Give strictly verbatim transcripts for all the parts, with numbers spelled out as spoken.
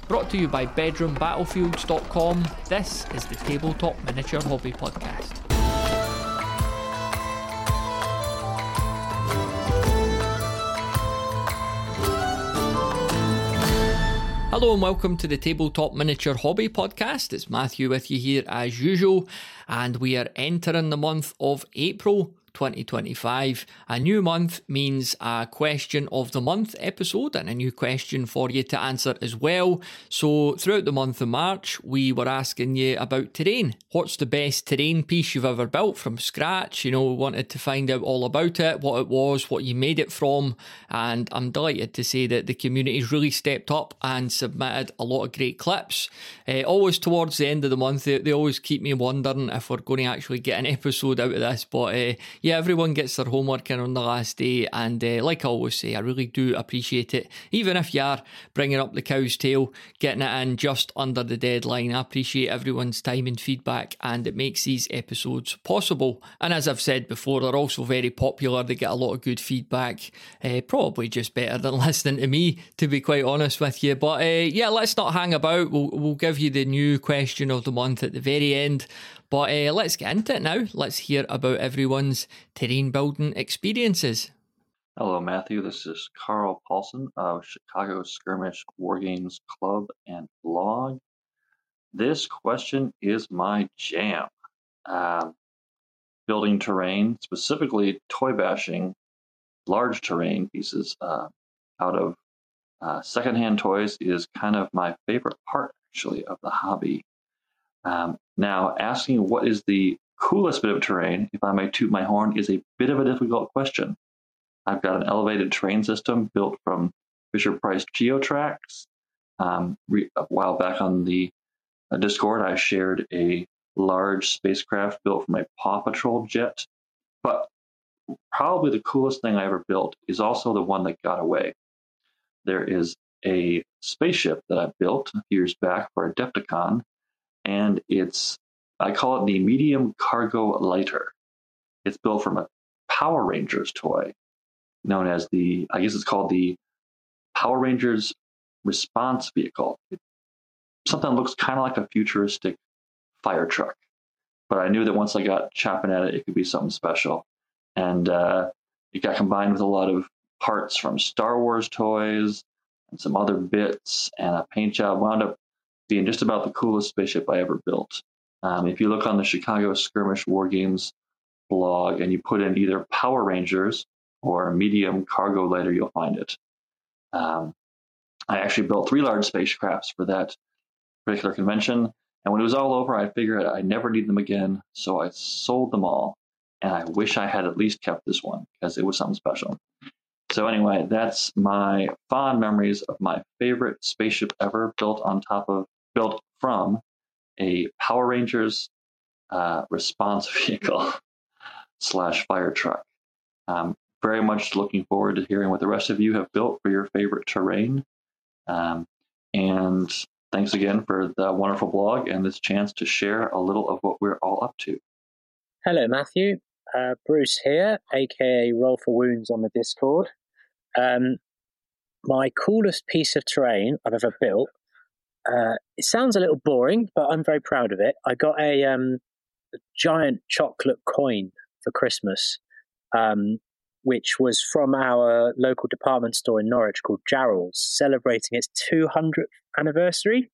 Brought to you by bedroom battlefields dot com, this is the Tabletop Miniature Hobby Podcast. Hello and welcome to the Tabletop Miniature Hobby Podcast. It's Matthew with you here as usual, and we are entering the month of April twenty twenty-five. A new month means a question of the month episode and a new question for you to answer as well. So throughout the month of March, we were asking you about terrain. What's the best terrain piece you've ever built from scratch? You know, we wanted to find out all about it, what it was, what you made it from, and I'm delighted to say that the community's really stepped up and submitted a lot of great clips. Uh, always towards the end of the month, they, they always keep me wondering if we're going to actually get an episode out of this, but uh, yeah, everyone gets their homework in on the last day, and uh, like I always say, I really do appreciate it. Even if you are bringing up the cow's tail, getting it in just under the deadline, I appreciate everyone's time and feedback, and it makes these episodes possible. And as I've said before, they're also very popular. They get a lot of good feedback, uh, probably just better than listening to me, to be quite honest with you. But uh, yeah, let's not hang about. We'll, we'll give you the new question of the month at the very end. But uh, let's get into it now. Let's hear about everyone's terrain building experiences. Hello, Matthew. This is Carl Paulson of Chicago Skirmish Wargames Club and blog. This question is my jam. Um, building terrain, specifically toy bashing large terrain pieces uh, out of uh, secondhand toys is kind of my favorite part, actually, of the hobby. Um, now, asking what is the coolest bit of terrain, if I may toot my horn, is a bit of a difficult question. I've got an elevated terrain system built from Fisher-Price Geotrax. Um, re- a while back on the uh, Discord, I shared a large spacecraft built from a Paw Patrol jet. But probably the coolest thing I ever built is also the one that got away. There is a spaceship that I built a few years back for Adepticon, and it's, I call it the Medium Cargo Lighter. It's built from a Power Rangers toy known as the, I guess it's called the Power Rangers Response Vehicle. It, something that looks kind of like a futuristic fire truck. But I knew that once I got chopping at it, it could be something special. And uh, it got combined with a lot of parts from Star Wars toys and some other bits, and a paint job. Wound up being just about the coolest spaceship I ever built. Um, if you look on the Chicago Skirmish Wargames blog and you put in either Power Rangers or Medium Cargo Lighter, you'll find it. Um, I actually built three large spacecrafts for that particular convention, and when it was all over, I figured I never need them again, so I sold them all, and I wish I had at least kept this one, because it was something special. So anyway, that's my fond memories of my favorite spaceship ever, built on top of, built from a Power Rangers uh, response vehicle slash fire truck. Um, very much looking forward to hearing what the rest of you have built for your favorite terrain. Um, and thanks again for the wonderful blog and this chance to share a little of what we're all up to. Hello, Matthew. Uh, Bruce here, aka Roll for Wounds on the Discord. Um, my coolest piece of terrain I've ever built. Uh, it sounds a little boring, but I'm very proud of it. I got a, um, a giant chocolate coin for Christmas, um, which was from our local department store in Norwich called Jarrell's, celebrating its two hundredth anniversary.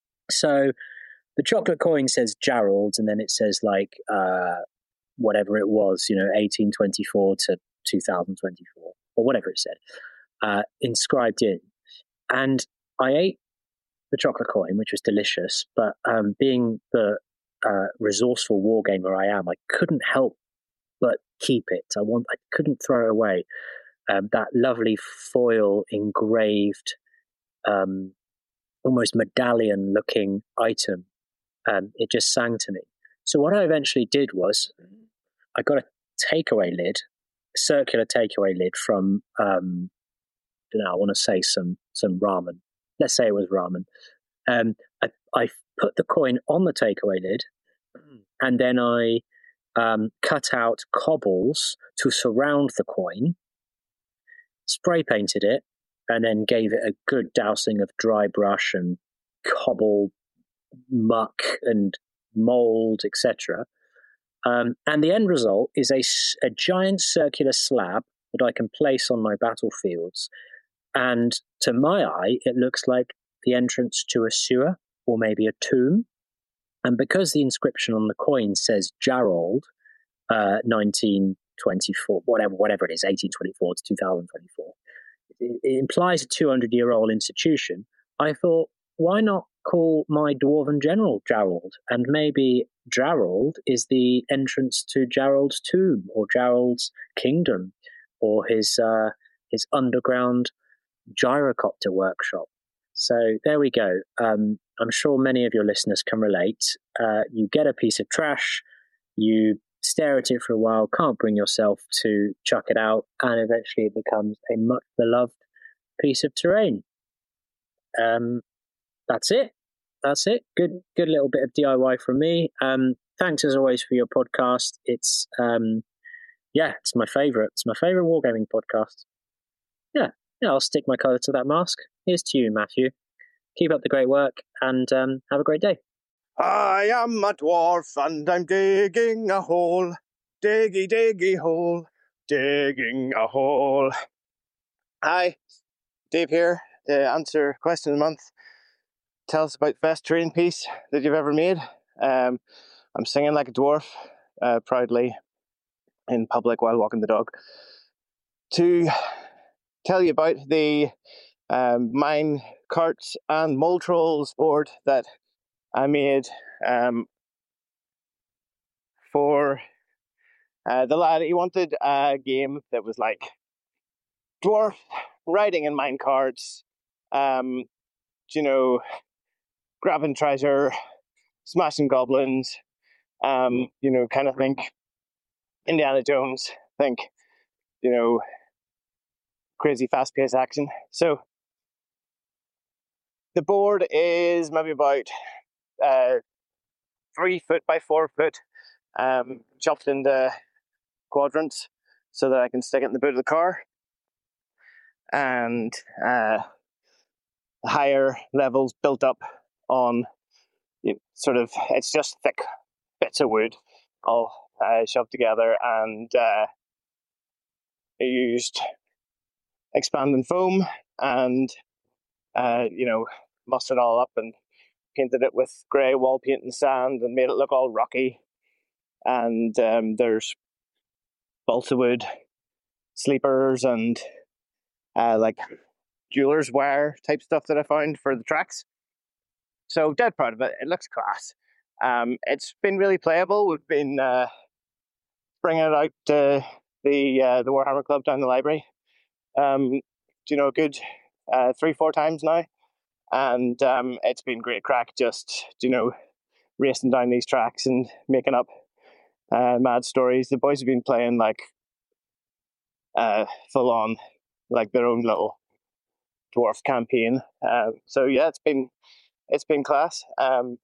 So the chocolate coin says Jarrell's, and then it says like uh, whatever it was, you know, eighteen twenty-four to two thousand twenty-four, or whatever it said, uh, inscribed in. And I ate the chocolate coin, which was delicious, but um, being the uh, resourceful wargamer I am, I couldn't help but keep it. I want, I couldn't throw it away. Um, that lovely foil engraved, um, almost medallion-looking item, um, it just sang to me. So what I eventually did was, I got a takeaway lid, a circular takeaway lid from, um, I don't know, I want to say some some ramen. Let's say it was ramen. Um, I, I put the coin on the takeaway lid, and then I um, cut out cobbles to surround the coin, spray painted it, and then gave it a good dousing of dry brush and cobble, muck and mold, et cetera. Um, and the end result is a, a giant circular slab that I can place on my battlefields. And to my eye, it looks like the entrance to a sewer or maybe a tomb. And because the inscription on the coin says Jarrold, uh, nineteen twenty-four, whatever, whatever it is, eighteen twenty-four to two thousand twenty-four, it, it implies a two hundred year old institution. I thought, why not call my dwarven general Jarrold? And maybe Jarrold is the entrance to Jarrold's tomb or Jarrold's kingdom or his uh, his underground gyrocopter workshop. So there we go. Um, I'm sure many of your listeners can relate. Uh, you get a piece of trash, you stare at it for a while, can't bring yourself to chuck it out, and eventually it becomes a much beloved piece of terrain. Um, that's it. That's it. Good, good little bit of D I Y from me. Um, thanks as always for your podcast. It's um, yeah, it's my favorite. It's my favorite wargaming podcast. Yeah, yeah. I'll stick my colour to that mask. Here's to you, Matthew. Keep up the great work and um, have a great day. I am a dwarf and I'm digging a hole. Diggy, diggy hole. Digging a hole. Hi, Dave here to answer question of the month. Tell us about the best terrain piece that you've ever made. Um, I'm singing like a dwarf, uh, proudly in public while walking the dog. To tell you about the um, mine carts and mole trolls board that I made um, for uh, the lad. He wanted a game that was like dwarf riding in mine carts, um, you know, grabbing treasure, smashing goblins, um, you know, kind of think Indiana Jones, think, you know, crazy fast-paced action. So the board is maybe about uh, three foot by four foot, um, chopped into quadrants so that I can stick it in the boot of the car. And uh, higher levels built up on you know, sort of, it's just thick bits of wood all uh, shoved together, and uh, I used expanding foam and uh, you know, mussed it all up and painted it with grey wall paint and sand and made it look all rocky. And um, there's balsa wood sleepers and uh, like jeweler's wire type stuff that I found for the tracks. So dead proud of it. It looks class. Um, it's been really playable. We've been uh, bringing it out to the uh, the Warhammer Club down the library. Um, you know, a good uh, three, four times now. And um, it's been great crack just, you know, racing down these tracks and making up uh, mad stories. The boys have been playing like uh, full on, like their own little dwarf campaign. Uh, so yeah, it's been it's been class. Um,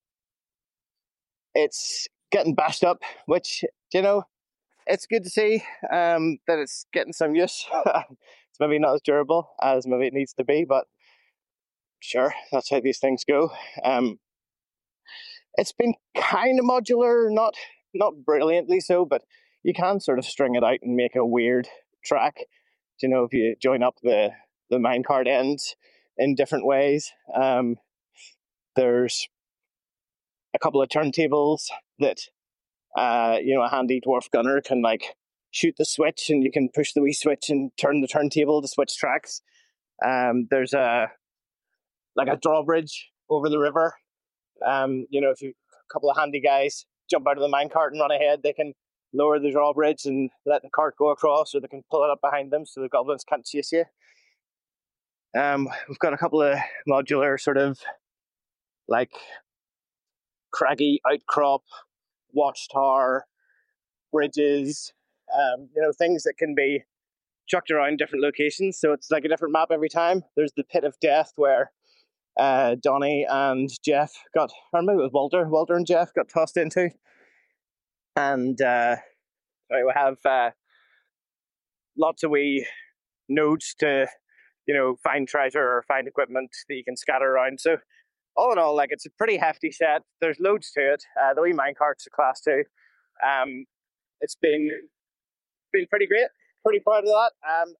it's getting bashed up, which, you know, it's good to see um, that it's getting some use. It's maybe not as durable as maybe it needs to be, but sure, that's how these things go. Um, it's been kind of modular, not not brilliantly so, but you can sort of string it out and make a weird track. You know, if you join up the the minecart ends in different ways. Um, there's a couple of turntables that uh, you know, a handy dwarf gunner can like shoot the switch, and you can push the wee switch and turn the turntable to switch tracks. Um, there's a like a drawbridge over the river. Um, you know, if you a couple of handy guys jump out of the minecart and run ahead, they can lower the drawbridge and let the cart go across, or they can pull it up behind them so the goblins can't chase you. Um, we've got a couple of modular sort of like craggy outcrop, watchtower, bridges, um, you know, things that can be chucked around different locations. So it's like a different map every time. There's the Pit of Death where uh, Donnie and Jeff got, or maybe it was Walter, Walter and Jeff got tossed into. And uh, we have uh, lots of wee nodes to, you know, find treasure or find equipment that you can scatter around. So all in all, like, it's a pretty hefty set. There's loads to it. Uh, the wee minecart's a class two. Um, it's been been pretty great. Pretty proud of that. Um,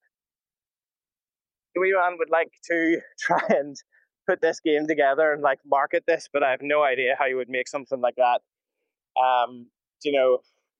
the wee man would like to try and put this game together and like market this, but I have no idea how you would make something like that. Um, you know,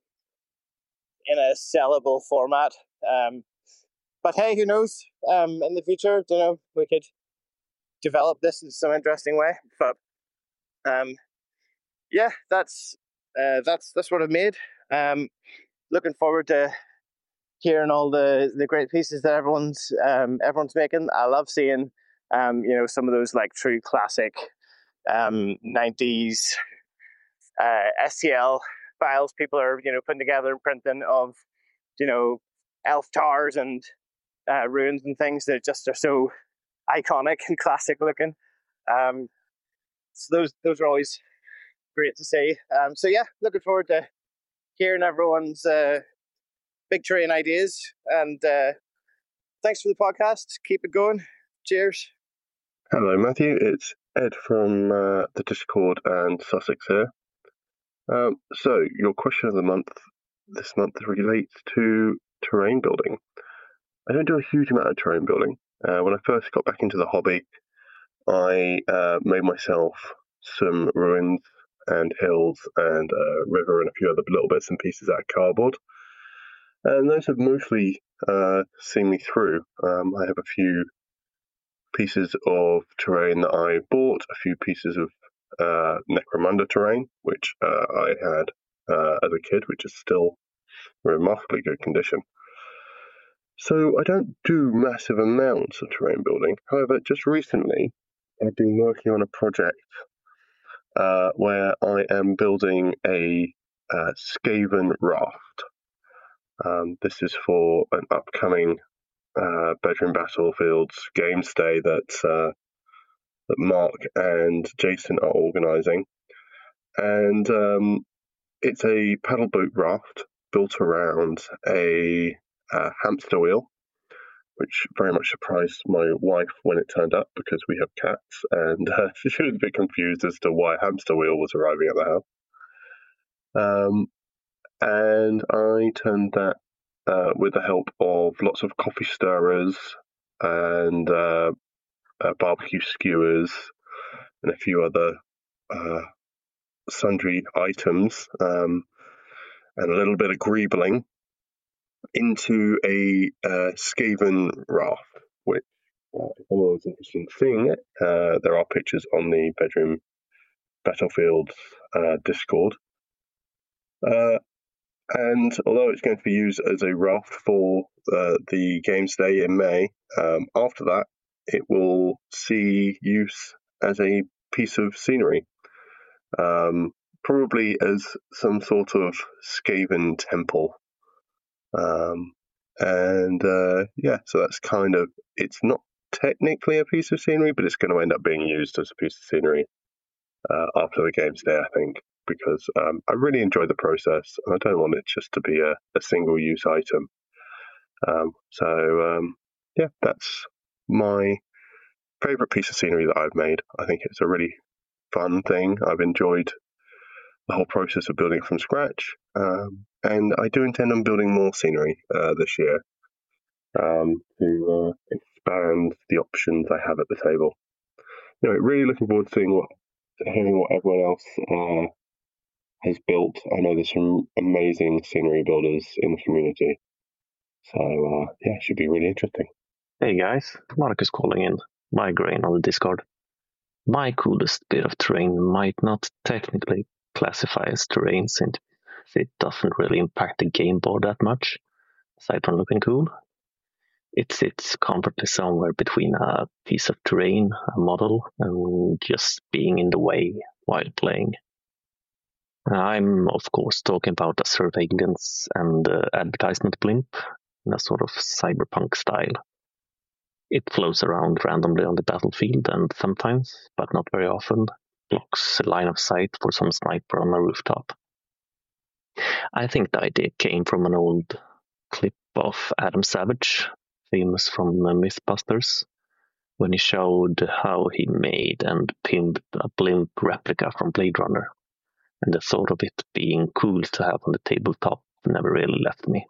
in a sellable format. Um, but hey, who knows? Um, in the future, you know, we could develop this in some interesting way. But um, yeah, that's uh, that's that's what I've made. Um, looking forward to hearing all the, the great pieces that everyone's um, everyone's making. I love seeing um, you know, some of those like true classic um, nineties uh, S T L files people are, you know, putting together and printing of, you know, elf towers and uh, ruins and things that just are so iconic and classic looking. Um, so those those are always great to see. Um, so yeah, looking forward to hearing everyone's uh, big terrain ideas. And uh, thanks for the podcast. Keep it going. Cheers. Hello, Matthew. It's Ed from uh, the Discord and Sussex here. Um, so, your question of the month this month relates to terrain building. I don't do a huge amount of terrain building. Uh, when I first got back into the hobby, I uh, made myself some ruins and hills and a river and a few other little bits and pieces out of cardboard. And those have mostly uh, seen me through. Um, I have a few pieces of terrain that I bought, a few pieces of uh, Necromunda terrain, which uh, I had uh, as a kid, which is still in remarkably good condition. So I don't do massive amounts of terrain building. However, just recently, I've been working on a project uh, where I am building a uh, Skaven raft. Um, this is for an upcoming uh, Bedroom Battlefields games day that uh, that Mark and Jason are organising, and um, it's a paddle boat raft built around a uh, hamster wheel, which very much surprised my wife when it turned up because we have cats, and uh, she was a bit confused as to why a hamster wheel was arriving at the house. Um, and I turned that uh, with the help of lots of coffee stirrers and uh, uh, barbecue skewers and a few other uh, sundry items um, and a little bit of greebling into a uh, Skaven raft, which, uh, if anyone's interested in seeing it, uh, there are pictures on the Bedroom Battlefields uh, Discord. Uh, and although it's going to be used as a raft for uh, the Games Day in May, um, after that it will see use as a piece of scenery, um, probably as some sort of Skaven temple. Um, and uh, yeah, so that's kind of, it's not technically a piece of scenery, but it's going to end up being used as a piece of scenery uh, after the Games Day, I think, because um, I really enjoy the process. I don't want it just to be a, a single-use item. Um, so um, yeah, that's my favourite piece of scenery that I've made. I think it's a really fun thing. I've enjoyed the whole process of building it from scratch, um, and I do intend on building more scenery uh, this year um, to uh, expand the options I have at the table. Anyway, really looking forward to seeing what, to hearing what everyone else uh, has built. I know there's some amazing scenery builders in the community, so uh, yeah, it should be really interesting. Hey guys, Marcus calling in. Migraine on the Discord. My coolest bit of terrain might not technically classify as terrain since it doesn't really impact the game board that much, aside from looking cool. It sits comfortably somewhere between a piece of terrain, a model, and just being in the way while playing. I'm, of course, talking about a surveillance and uh, advertisement blimp in a sort of cyberpunk style. It flows around randomly on the battlefield and sometimes, but not very often, blocks a line of sight for some sniper on a rooftop. I think the idea came from an old clip of Adam Savage, famous from Mythbusters, when he showed how he made and pimped a blimp replica from Blade Runner, and the thought of it being cool to have on the tabletop never really left me.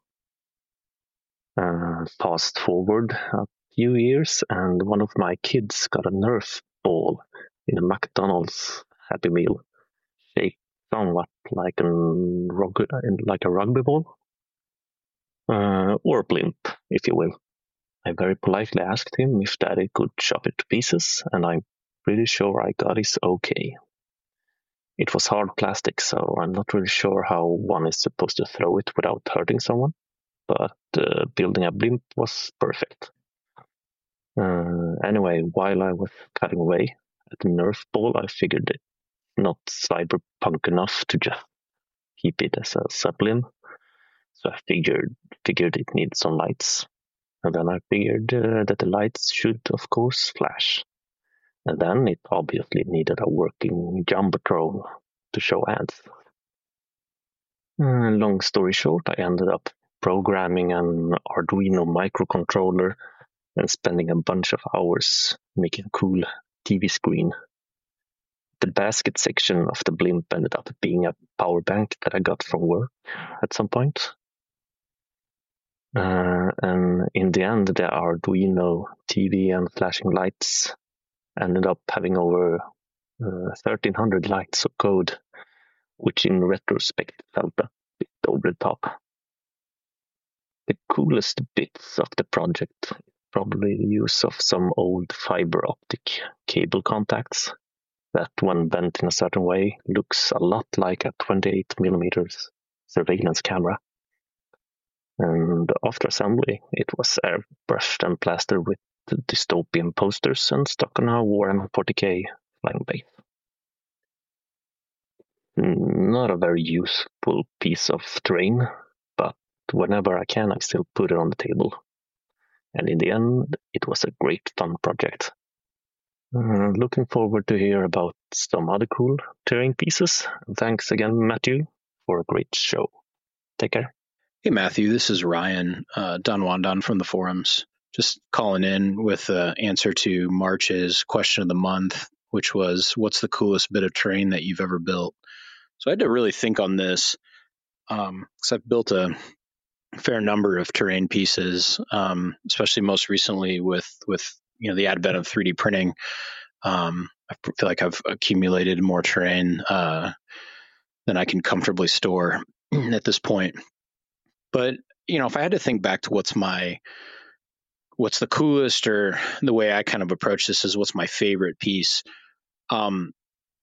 Uh, fast forward a few years, and one of my kids got a Nerf ball in a McDonald's Happy Meal, shaped somewhat like, an rug- like a rugby ball, uh, or a blimp, if you will. I very politely asked him if Daddy could chop it to pieces, and I'm pretty sure I got his okay. It was hard plastic, so I'm not really sure how one is supposed to throw it without hurting someone, but uh, building a blimp was perfect. Uh, anyway, while I was cutting away at the Nerf ball, I figured it not cyberpunk enough to just keep it as a sub-blimp, so I figured figured it needed some lights. And then I figured uh, that the lights should, of course, flash. And then it obviously needed a working Jumbotron to show ads. Uh, long story short, I ended up programming an Arduino microcontroller and spending a bunch of hours making a cool T V screen. The basket section of the blimp ended up being a power bank that I got from work at some point. Uh, and in the end, the Arduino T V and flashing lights ended up having over uh, thirteen hundred lines of code, which in retrospect felt a bit over the top. The coolest bits of the project is probably the use of some old fiber optic cable contacts that, when bent in a certain way, looks a lot like a twenty-eight millimeter surveillance camera. And after assembly, it was airbrushed and plastered with dystopian posters and stuck on a Warhammer forty K flying base. Not a very useful piece of terrain, but whenever I can, I still put it on the table. And in the end, it was a great fun project. Uh, looking forward to hear about some other cool terrain pieces. Thanks again, Matthew, for a great show. Take care. Hey, Matthew, this is Ryan uh, Don Wandon from the forums. Just calling in with the answer to March's question of the month, which was, what's the coolest bit of terrain that you've ever built? So I had to really think on this because um, I've built a fair number of terrain pieces, um, especially most recently with with you know the advent of three D printing. Um, I feel like I've accumulated more terrain uh, than I can comfortably store at this point. But, you know, if I had to think back to what's my, what's the coolest, or the way I kind of approach this is what's my favorite piece. Um,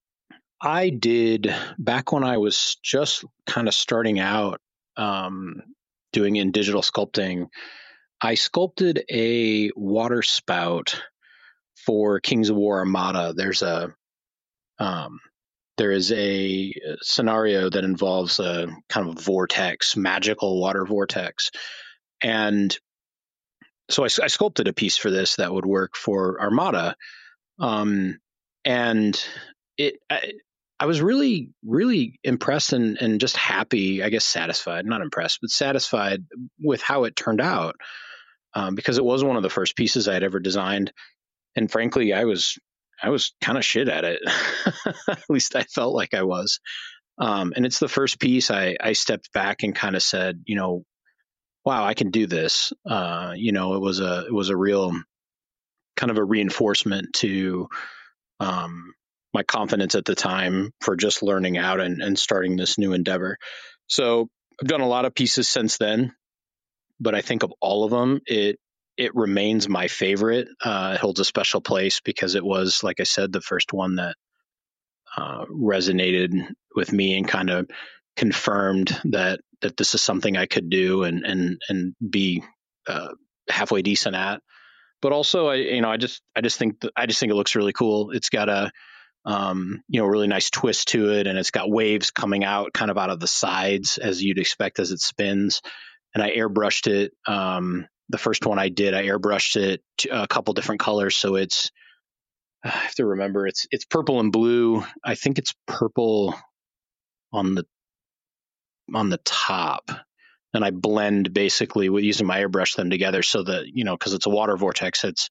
I did, back when I was just kind of starting out um, doing in digital sculpting, I sculpted a water spout for Kings of War Armada. There's a, um, There is a scenario that involves a kind of vortex, magical water vortex. And so I, I sculpted a piece for this that would work for Armada. Um, and it, I, I was really, really impressed and, and just happy, I guess satisfied, not impressed, but satisfied with how it turned out. Um, because it was one of the first pieces I had ever designed. And frankly, I was I was kind of shit at it. At least I felt like I was. Um, and it's the first piece I, I stepped back and kind of said, you know, wow, I can do this. Uh, you know, it was a it was a real kind of a reinforcement to um, my confidence at the time for just learning out and, and starting this new endeavor. So I've done a lot of pieces since then, but I think of all of them, it It remains my favorite. Uh, it holds a special place because it was, like I said, the first one that uh, resonated with me and kind of confirmed that that this is something I could do and and and be uh, halfway decent at. But also, I you know I just I just think that, I just think it looks really cool. It's got a um, you know really nice twist to it, and it's got waves coming out kind of out of the sides as you'd expect as it spins. And I airbrushed it. Um, The first one I did, I airbrushed it to a couple different colors. So it's, I have to remember, it's it's purple and blue. I think it's purple on the on the top. And I blend basically with using my airbrush them together so that, you know, because it's a water vortex, it's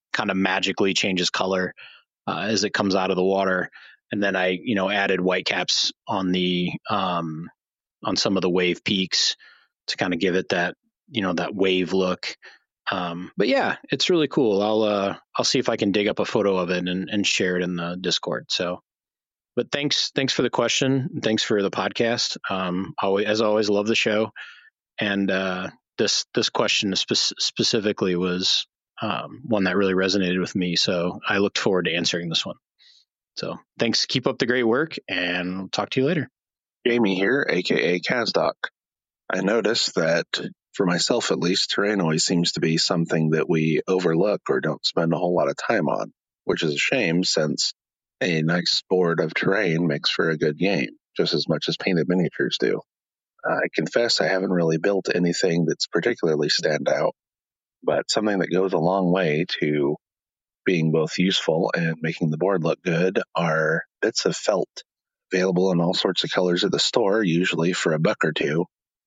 kind of magically changes color uh, as it comes out of the water. And then I, you know, added white caps on the um, on some of the wave peaks to kind of give it that, you know, that wave look. Um, but yeah, it's really cool. I'll uh, I'll see if I can dig up a photo of it and, and share it in the Discord. So, but thanks thanks for the question. Thanks for the podcast. Um, always, as always, love the show. And uh, this this question spe- specifically was um, one that really resonated with me. So I looked forward to answering this one. So thanks. Keep up the great work, and we'll talk to you later. Jamie here, aka Kazdoc. I noticed that, for myself at least, terrain always seems to be something that we overlook or don't spend a whole lot of time on, which is a shame since a nice board of terrain makes for a good game, just as much as painted miniatures do. I confess I haven't really built anything that's particularly stand out, but something that goes a long way to being both useful and making the board look good are bits of felt, available in all sorts of colors at the store, usually for a buck or two.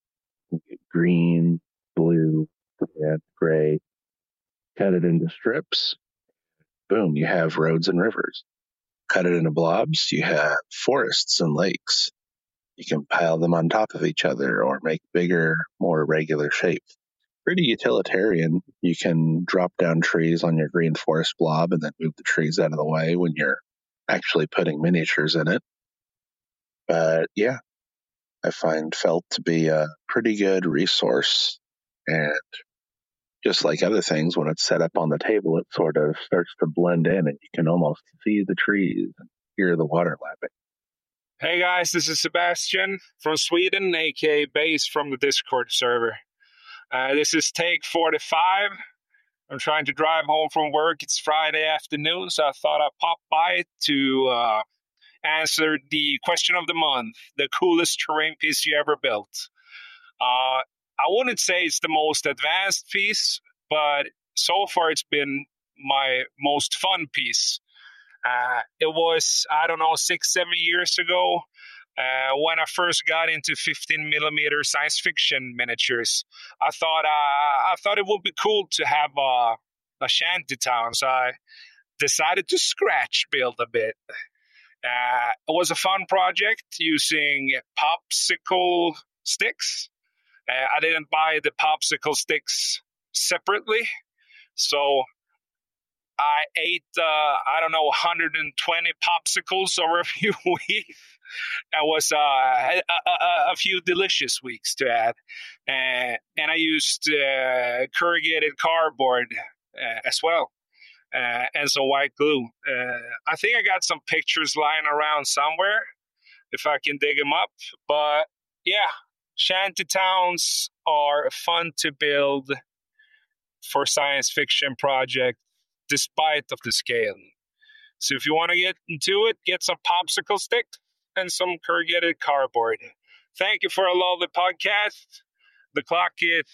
Green, blue, red, gray. Cut it into strips. Boom, you have roads and rivers. Cut it into blobs, you have forests and lakes. You can pile them on top of each other or make bigger, more regular shapes. Pretty utilitarian. You can drop down trees on your green forest blob and then move the trees out of the way when you're actually putting miniatures in it. But yeah, I find felt to be a pretty good resource. And just like other things, when it's set up on the table, it sort of starts to blend in and you can almost see the trees and hear the water lapping. Hey guys, this is Sebastian from Sweden, aka Base from the Discord server. Uh, this is take forty-five. I'm trying to drive home from work. It's Friday afternoon, so I thought I'd pop by to uh, answer the question of the month, the coolest terrain piece you ever built. Uh, I wouldn't say it's the most advanced piece, but so far it's been my most fun piece. Uh, it was, I don't know, six, seven years ago uh, when I first got into fifteen millimeter science fiction miniatures. I thought uh, I thought it would be cool to have a, a shanty town, so I decided to scratch build a bit. Uh, it was a fun project using popsicle sticks. Uh, I didn't buy the popsicle sticks separately, so I ate, uh, I don't know, one hundred twenty popsicles over a few weeks. That was uh, a, a, a few delicious weeks to add. Uh, and I used uh, corrugated cardboard uh, as well, uh, and some white glue. Uh, I think I got some pictures lying around somewhere, if I can dig them up. But yeah, shanty towns are fun to build for science fiction projects, despite of the scale. So if you want to get into it, get some popsicle sticks and some corrugated cardboard. Thank you for a lovely podcast. The clock is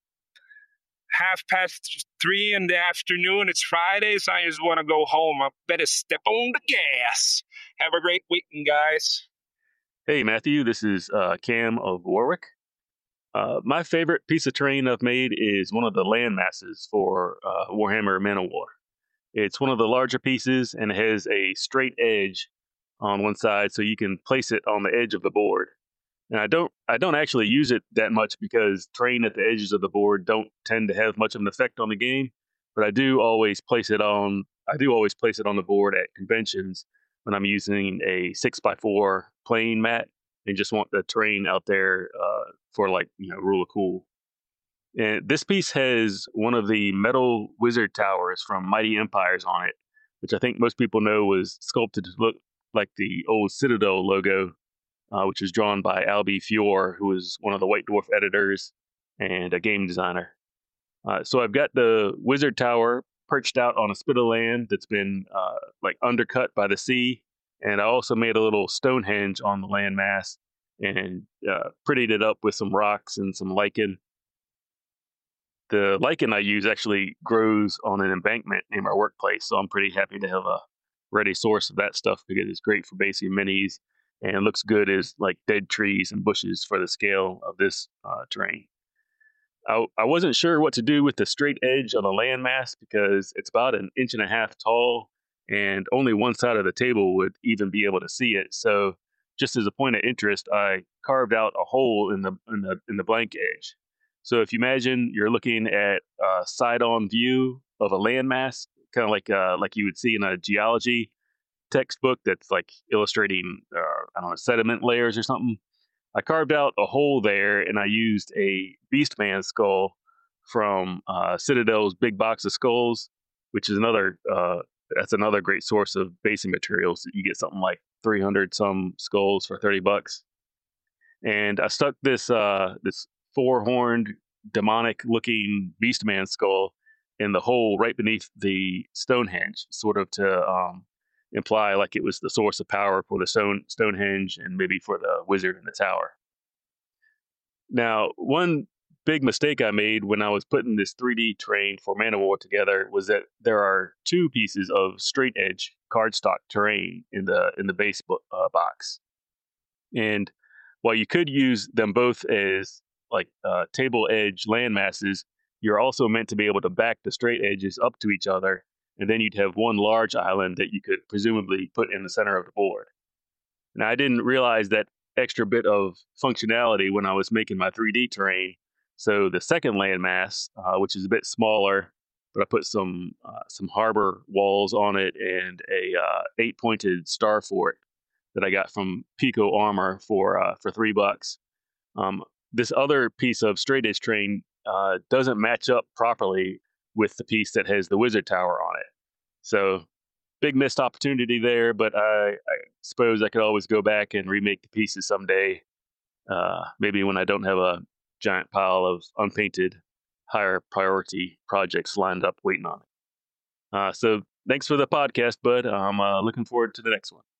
half past three in the afternoon. It's Friday, so I just want to go home. I better step on the gas. Have a great weekend, guys. Hey, Matthew. This is uh, Cam of Warwick. Uh, my favorite piece of terrain I've made is one of the land masses for uh, Warhammer Manowar. It's one of the larger pieces and it has a straight edge on one side, so you can place it on the edge of the board. And I don't, I don't actually use it that much because terrain at the edges of the board don't tend to have much of an effect on the game. But I do always place it on. I do always place it on the board at conventions when I'm using a six by four plain mat and just want the terrain out there uh, for like, you know, rule of cool. And this piece has one of the metal wizard towers from Mighty Empires on it, which I think most people know was sculpted to look like the old Citadel logo, uh, which was drawn by Albie Fior, who was one of the White Dwarf editors and a game designer. Uh, so I've got the wizard tower perched out on a spit of land that's been uh, like undercut by the sea. And I also made a little Stonehenge on the landmass and uh, prettied it up with some rocks and some lichen. The lichen I use actually grows on an embankment in my workplace, so I'm pretty happy to have a ready source of that stuff because it's great for basing minis and looks good as like dead trees and bushes for the scale of this uh, terrain. I, I wasn't sure what to do with the straight edge on the landmass because it's about an inch and a half tall and only one side of the table would even be able to see it. So just as a point of interest, I carved out a hole in the in the in the blank edge. So if you imagine you're looking at a side-on view of a landmass, kind of like uh, like you would see in a geology textbook that's like illustrating uh, I don't know, sediment layers or something. I carved out a hole there and I used a Beastman skull from uh, Citadel's Big Box of Skulls, which is another uh, that's another great source of basing materials. You get something like three hundred some skulls for thirty bucks. And I stuck this uh, this four horned demonic looking Beastman skull in the hole right beneath the Stonehenge, sort of to um, imply like it was the source of power for the stone Stonehenge and maybe for the wizard in the tower. Now, one big mistake I made when I was putting this three D terrain for Manowar together was that there are two pieces of straight edge cardstock terrain in the in the base bo- uh, box, and while you could use them both as like uh, table edge land masses, you're also meant to be able to back the straight edges up to each other, and then you'd have one large island that you could presumably put in the center of the board. Now, I didn't realize that extra bit of functionality when I was making my three D terrain. So the second landmass, uh, which is a bit smaller, but I put some uh, some harbor walls on it and a uh, eight pointed star fort that I got from Pico Armor for uh, for three bucks. Um, this other piece of straight edge terrain uh, doesn't match up properly with the piece that has the wizard tower on it. So big missed opportunity there, but I, I suppose I could always go back and remake the pieces someday. Uh, maybe when I don't have a giant pile of unpainted, higher priority projects lined up waiting on it. Uh, so thanks for the podcast, bud. I'm uh, looking forward to the next one.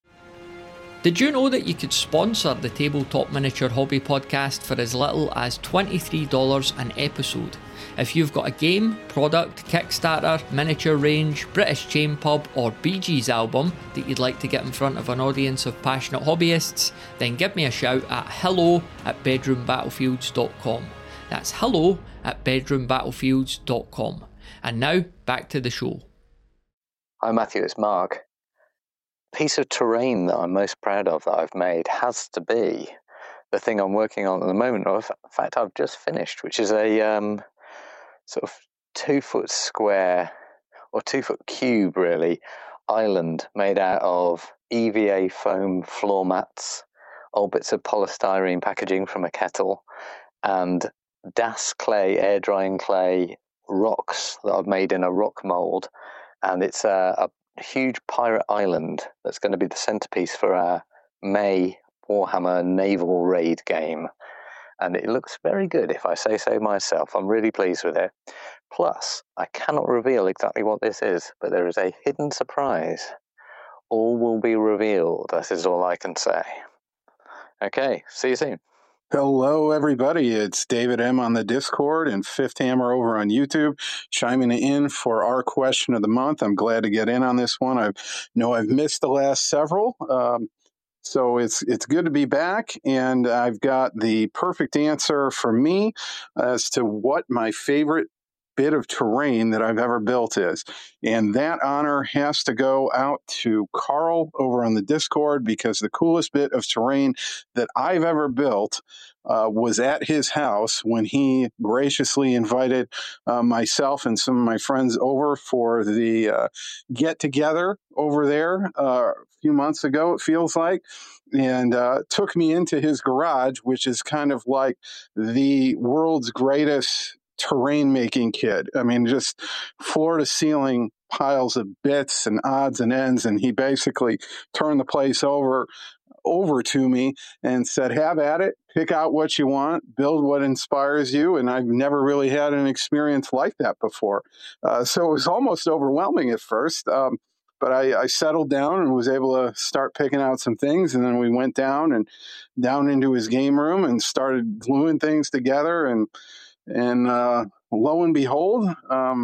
Did you know that you could sponsor the Tabletop Miniature Hobby Podcast for as little as twenty-three dollars an episode? If you've got a game, product, Kickstarter, miniature range, British chain pub or Bee Gees album that you'd like to get in front of an audience of passionate hobbyists, then give me a shout at hello at bedroom battlefields dot com. That's hello at bedroom battlefields dot com. And now, back to the show. Hi Matthew, it's Mark. Piece of terrain that I'm most proud of that I've made has to be the thing I'm working on at the moment. In fact, I've just finished, which is a um, sort of two foot square or two foot cube, really, island made out of E V A foam floor mats, old bits of polystyrene packaging from a kettle, and D A S clay, air drying clay rocks that I've made in a rock mold. And it's a, a huge pirate island that's going to be the centerpiece for our May Warhammer naval raid game, and it looks very good if I say so myself. I'm really pleased with it. Plus, I cannot reveal exactly what this is, but there is a hidden surprise. All will be revealed. That is all I can say. Okay, see you soon. Hello, everybody. It's David M. on the Discord and Fifth Hammer over on YouTube, chiming in for our question of the month. I'm glad to get in on this one. I know I've missed the last several, um, so it's it's good to be back, and I've got the perfect answer for me as to what my favorite bit of terrain that I've ever built is. And that honor has to go out to Carl over on the Discord, because the coolest bit of terrain that I've ever built uh, was at his house when he graciously invited uh, myself and some of my friends over for the uh, get-together over there uh, a few months ago, it feels like, and uh, took me into his garage, which is kind of like the world's greatest terrain making kid. I mean, just floor to ceiling piles of bits and odds and ends. And he basically turned the place over, over to me and said, have at it, pick out what you want, build what inspires you. And I've never really had an experience like that before. Uh, so it was almost overwhelming at first. Um, But I, I settled down and was able to start picking out some things. And then we went down and down into his game room and started gluing things together. And And uh, lo and behold, um,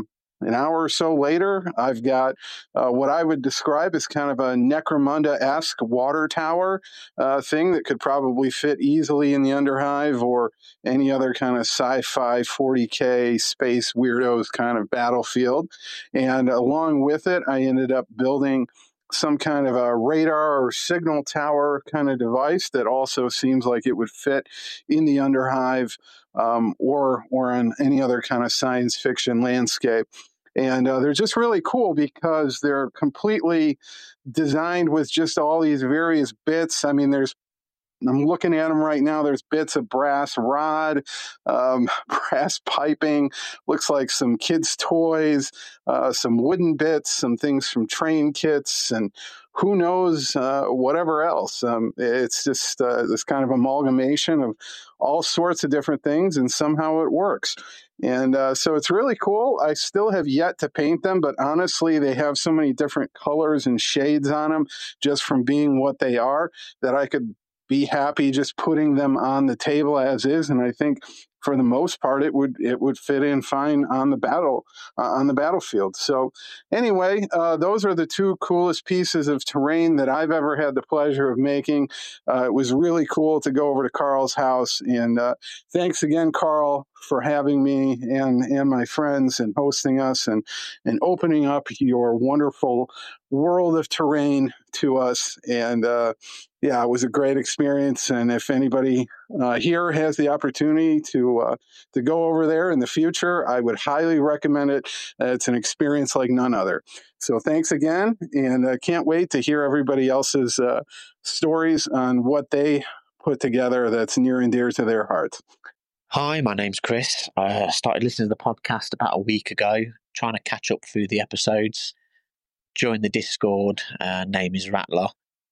an hour or so later, I've got uh, what I would describe as kind of a Necromunda-esque water tower uh, thing that could probably fit easily in the Underhive or any other kind of sci-fi forty K space weirdos kind of battlefield. And along with it, I ended up building some kind of a radar or signal tower kind of device that also seems like it would fit in the Underhive um, or or on any other kind of science fiction landscape. And uh, they're just really cool because they're completely designed with just all these various bits. I mean, there's I'm looking at them right now. There's bits of brass rod, um, brass piping, looks like some kids' toys, uh, some wooden bits, some things from train kits, and who knows uh, whatever else. Um, it's just uh, this kind of amalgamation of all sorts of different things, and somehow it works. And uh, so it's really cool. I still have yet to paint them, but honestly, they have so many different colors and shades on them just from being what they are that I could be happy just putting them on the table as is, and I think for the most part it would it would fit in fine on the battle uh, on the battlefield. So anyway, uh, those are the two coolest pieces of terrain that I've ever had the pleasure of making. Uh, it was really cool to go over to Carl's house, and uh, thanks again, Carl, for having me and and my friends and hosting us and and opening up your wonderful world of terrain to us. And uh, yeah, it was a great experience. And if anybody uh, here has the opportunity to uh, to go over there in the future, I would highly recommend it. Uh, it's an experience like none other. So thanks again, and I uh, can't wait to hear everybody else's uh, stories on what they put together that's near and dear to their hearts. Hi, my name's Chris. I started listening to the podcast about a week ago, trying to catch up through the episodes. Joined the Discord, uh, name is Rattler.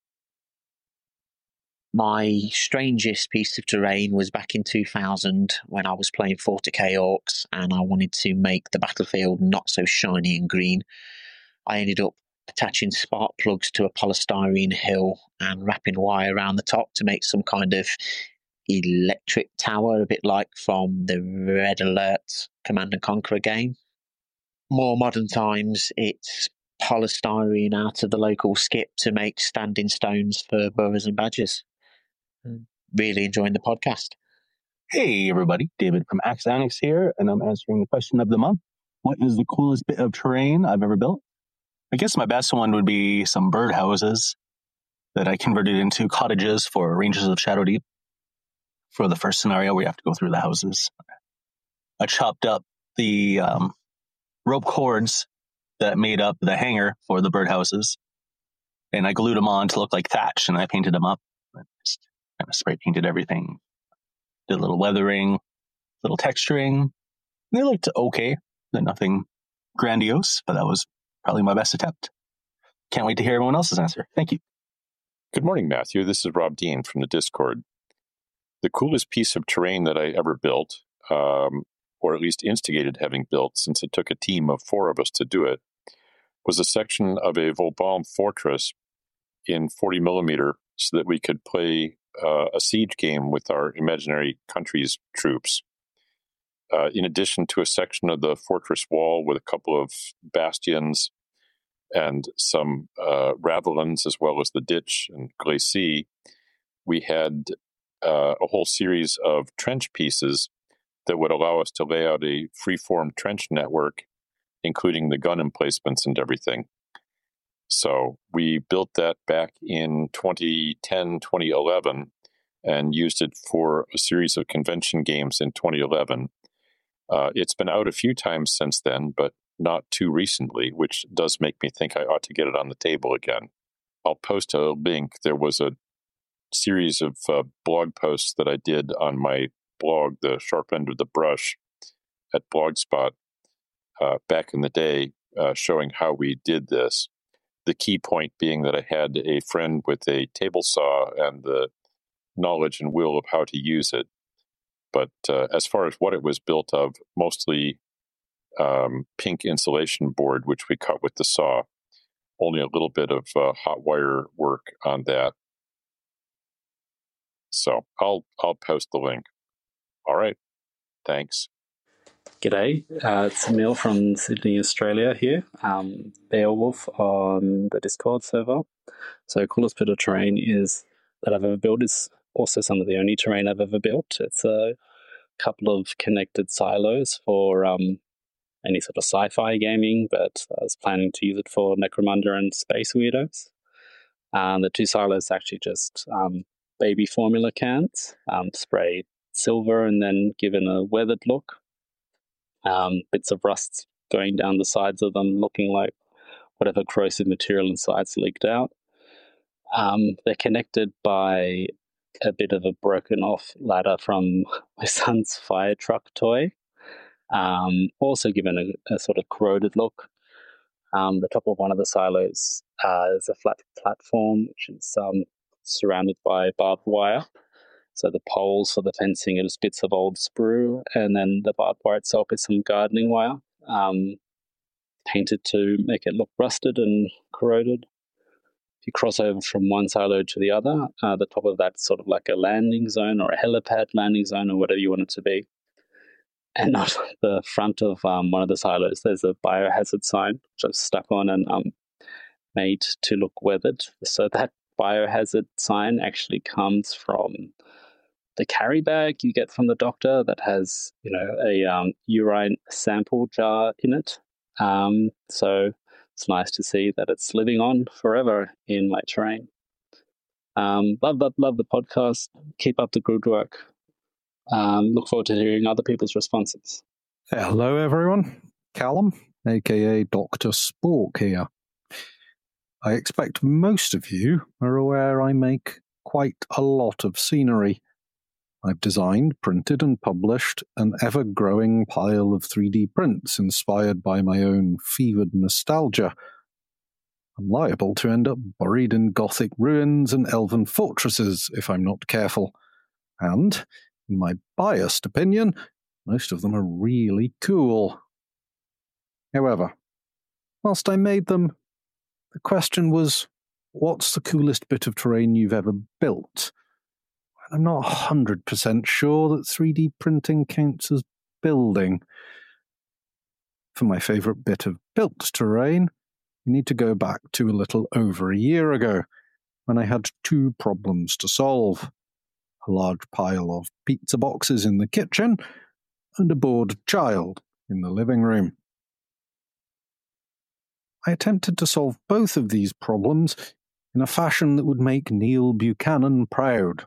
My strangest piece of terrain was back in two thousand when I was playing forty K Orcs and I wanted to make the battlefield not so shiny and green. I ended up attaching spark plugs to a polystyrene hill and wrapping wire around the top to make some kind of electric tower, a bit like from the Red Alert Command and Conquer game. More modern times, it's polystyrene out of the local skip to make standing stones for boas and badgers. Really enjoying the podcast. Hey everybody, David from Axe Annex here, and I'm answering the question of the month. What is the coolest bit of terrain I've ever built? I guess my best one would be some birdhouses that I converted into cottages for Rangers of Shadowdeep. For the first scenario where you have to go through the houses, I chopped up the um, rope cords that made up the hangar for the birdhouses, and I glued them on to look like thatch, and I painted them up. I just kind of spray painted everything. Did a little weathering, little texturing. They looked okay. They're nothing grandiose, but that was probably my best attempt. Can't wait to hear everyone else's answer. Thank you. Good morning, Matthew. This is Rob Dean from the Discord. The coolest piece of terrain that I ever built, um, or at least instigated having built, since it took a team of four of us to do it, was a section of a Vauban fortress in forty millimeter so that we could play uh, a siege game with our imaginary country's troops. Uh, in addition to a section of the fortress wall with a couple of bastions and some uh, ravelins, as well as the ditch and glacis, we had Uh, a whole series of trench pieces that would allow us to lay out a free-form trench network, including the gun emplacements and everything. So we built that back in twenty ten, twenty eleven, and used it for a series of convention games in twenty eleven. Uh, it's been out a few times since then, but not too recently, which does make me think I ought to get it on the table again. I'll post a link. There was a series of uh, blog posts that I did on my blog, The Sharp End of the Brush, at Blogspot uh, back in the day, uh, showing how we did this. The key point being that I had a friend with a table saw and the knowledge and will of how to use it. But uh, as far as what it was built of, mostly um, pink insulation board, which we cut with the saw. Only a little bit of uh, hot wire work on that. So I'll I'll post the link. All right. Thanks. G'day, uh, it's Emil from Sydney, Australia here. Um, Beowulf on the Discord server. So coolest bit of terrain is that I've ever built is also some of the only terrain I've ever built. It's a couple of connected silos for um, any sort of sci-fi gaming, but I was planning to use it for Necromunda and Space Weirdos. Um, the two silos actually just um, baby formula cans, um, sprayed silver and then given a weathered look. Um, bits of rust going down the sides of them, looking like whatever corrosive material inside's leaked out. Um, they're connected by a bit of a broken off ladder from my son's fire truck toy. Um, also given a, a sort of corroded look. Um, the top of one of the silos uh, is a flat platform, which is um, surrounded by barbed wire. So the poles for the fencing are just bits of old sprue, and then the barbed wire itself is some gardening wire, um, painted to make it look rusted and corroded. If you cross over from one silo to the other, uh, the top of that's sort of like a landing zone or a helipad landing zone or whatever you want it to be. And on the front of um, one of the silos, there's a biohazard sign, which I've stuck on and um, made to look weathered. So that biohazard sign actually comes from the carry bag you get from the doctor that has, you know, a um, urine sample jar in it. Um, so it's nice to see that it's living on forever in my terrain. Um, love, love, love the podcast. Keep up the good work. Um, look forward to hearing other people's responses. Hello, everyone. Callum, aka Doctor Spork here. I expect most of you are aware I make quite a lot of scenery. I've designed, printed, and published an ever-growing pile of three D prints inspired by my own fevered nostalgia. I'm liable to end up buried in Gothic ruins and elven fortresses if I'm not careful. And, in my biased opinion, most of them are really cool. However, whilst I made them, the question was, what's the coolest bit of terrain you've ever built? I'm not one hundred percent sure that three D printing counts as building. For my favourite bit of built terrain, you need to go back to a little over a year ago, when I had two problems to solve. A large pile of pizza boxes in the kitchen, and a bored child in the living room. I attempted to solve both of these problems in a fashion that would make Neil Buchanan proud.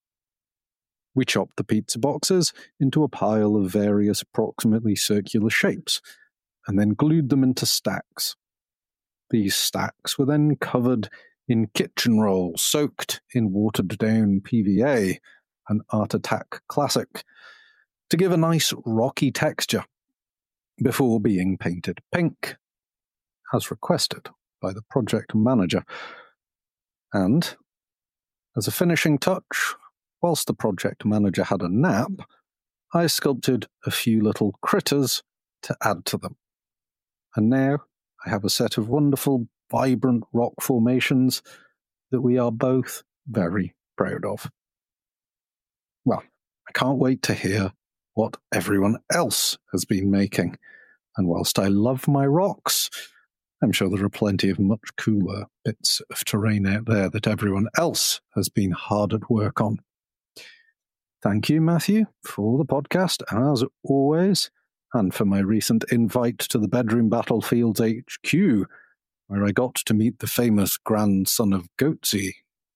We chopped the pizza boxes into a pile of various approximately circular shapes, and then glued them into stacks. These stacks were then covered in kitchen rolls soaked in watered-down P V A, an Art Attack classic, to give a nice rocky texture, before being painted pink, as requested by the project manager. And, as a finishing touch, whilst the project manager had a nap, I sculpted a few little critters to add to them. And now I have a set of wonderful, vibrant rock formations that we are both very proud of. Well, I can't wait to hear what everyone else has been making. And whilst I love my rocks, I'm sure there are plenty of much cooler bits of terrain out there that everyone else has been hard at work on. Thank you, Matthew, for the podcast, as always, and for my recent invite to the Bedroom Battlefields H Q, where I got to meet the famous grandson of Goatsy.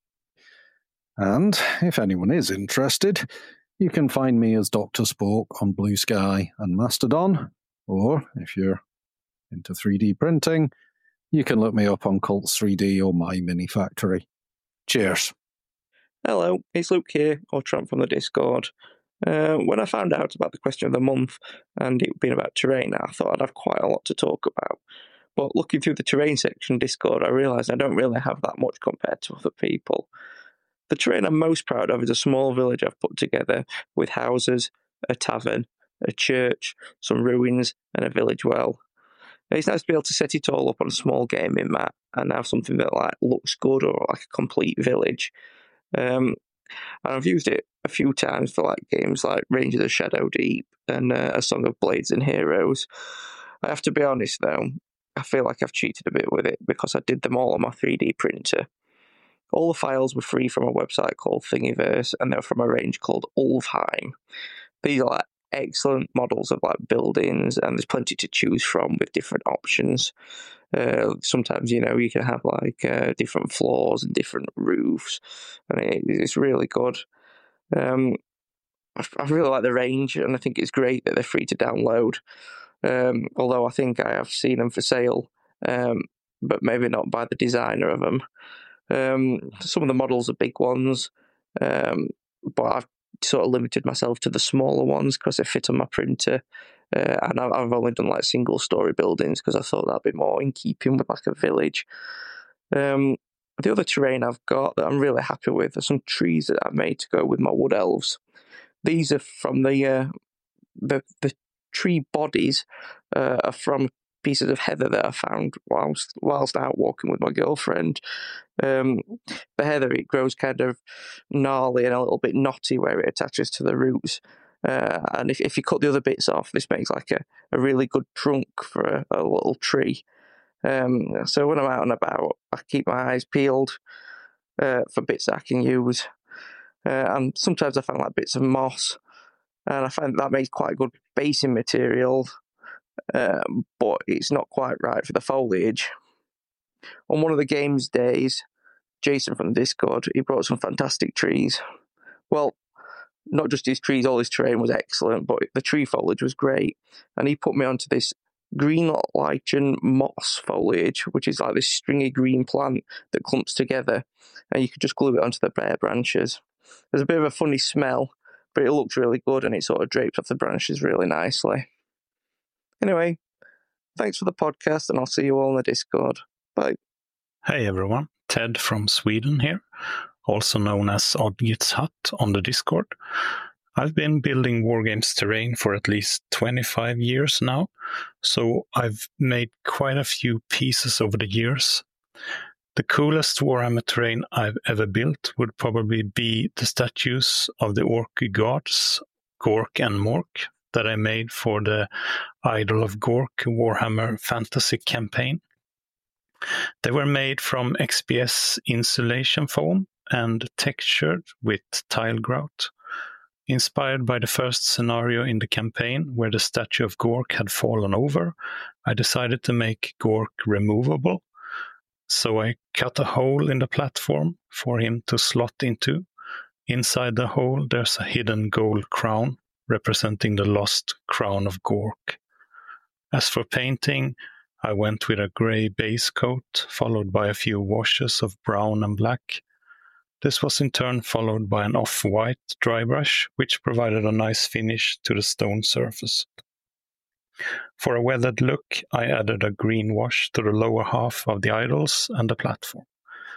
And, if anyone is interested, you can find me as Doctor Spork on Blue Sky and Mastodon, or, if you're into three D printing, you can look me up on Cults three D or My Mini Factory. Cheers. Hello, it's Luke here, or Trump from the Discord. Uh, when I found out about the question of the month, and it being about terrain, I thought I'd have quite a lot to talk about. But looking through the terrain section of Discord, I realised I don't really have that much compared to other people. The terrain I'm most proud of is a small village I've put together with houses, a tavern, a church, some ruins, and a village well. It's nice to be able to set it all up on a small gaming mat and have something that like looks good or like a complete village. Um, And I've used it a few times for like games like Rangers of Shadow Deep and uh, A Song of Blades and Heroes. I have to be honest though, I feel like I've cheated a bit with it because I did them all on my three D printer. All the files were free from a website called Thingiverse, and they're from a range called Ulfheim. These are like excellent models of like buildings, and there's plenty to choose from with different options. Uh, sometimes, you know, you can have like uh, different floors and different roofs, and it, it's really good. Um, I, I really like the range, and I think it's great that they're free to download. Um, although I think I have seen them for sale, um, but maybe not by the designer of them. Um, some of the models are big ones, um, but I've sort of limited myself to the smaller ones because they fit on my printer. Uh, and I've only done like single story buildings because I thought that'd be more in keeping with like a village. Um, the other terrain I've got that I'm really happy with are some trees that I've made to go with my wood elves. These are from the uh, the the tree bodies uh, are from pieces of heather that I found whilst whilst out walking with my girlfriend. Um, the heather, it grows kind of gnarly and a little bit knotty where it attaches to the roots. Uh, and if, if you cut the other bits off, this makes like a, a really good trunk for a, a little tree. Um, so when I'm out and about, I keep my eyes peeled uh, for bits that I can use. Uh, and sometimes I find like bits of moss, and I find that makes quite good basing material, um, but it's not quite right for the foliage. On one of the games days, Jason from the Discord, he brought some fantastic trees. Well, not just his trees, all his terrain was excellent, but the tree foliage was great. And he put me onto this green lichen moss foliage, which is like this stringy green plant that clumps together, and you could just glue it onto the bare branches. There's a bit of a funny smell, but it looks really good, and it sort of drapes off the branches really nicely. Anyway, thanks for the podcast, and I'll see you all in the Discord. Bye. Hey everyone, Ted from Sweden here, also known as Oddgit's Hut on the Discord. I've been building Wargames terrain for at least twenty-five years now, so I've made quite a few pieces over the years. The coolest Warhammer terrain I've ever built would probably be the statues of the Orc gods, Gork and Mork, that I made for the Idol of Gork Warhammer Fantasy campaign. They were made from X P S insulation foam and textured with tile grout. Inspired by the first scenario in the campaign where the statue of Gork had fallen over, I decided to make Gork removable. So I cut a hole in the platform for him to slot into. Inside the hole there's a hidden gold crown representing the lost crown of Gork. As for painting, I went with a grey base coat, followed by a few washes of brown and black. This was in turn followed by an off-white dry brush, which provided a nice finish to the stone surface. For a weathered look, I added a green wash to the lower half of the idols and the platform.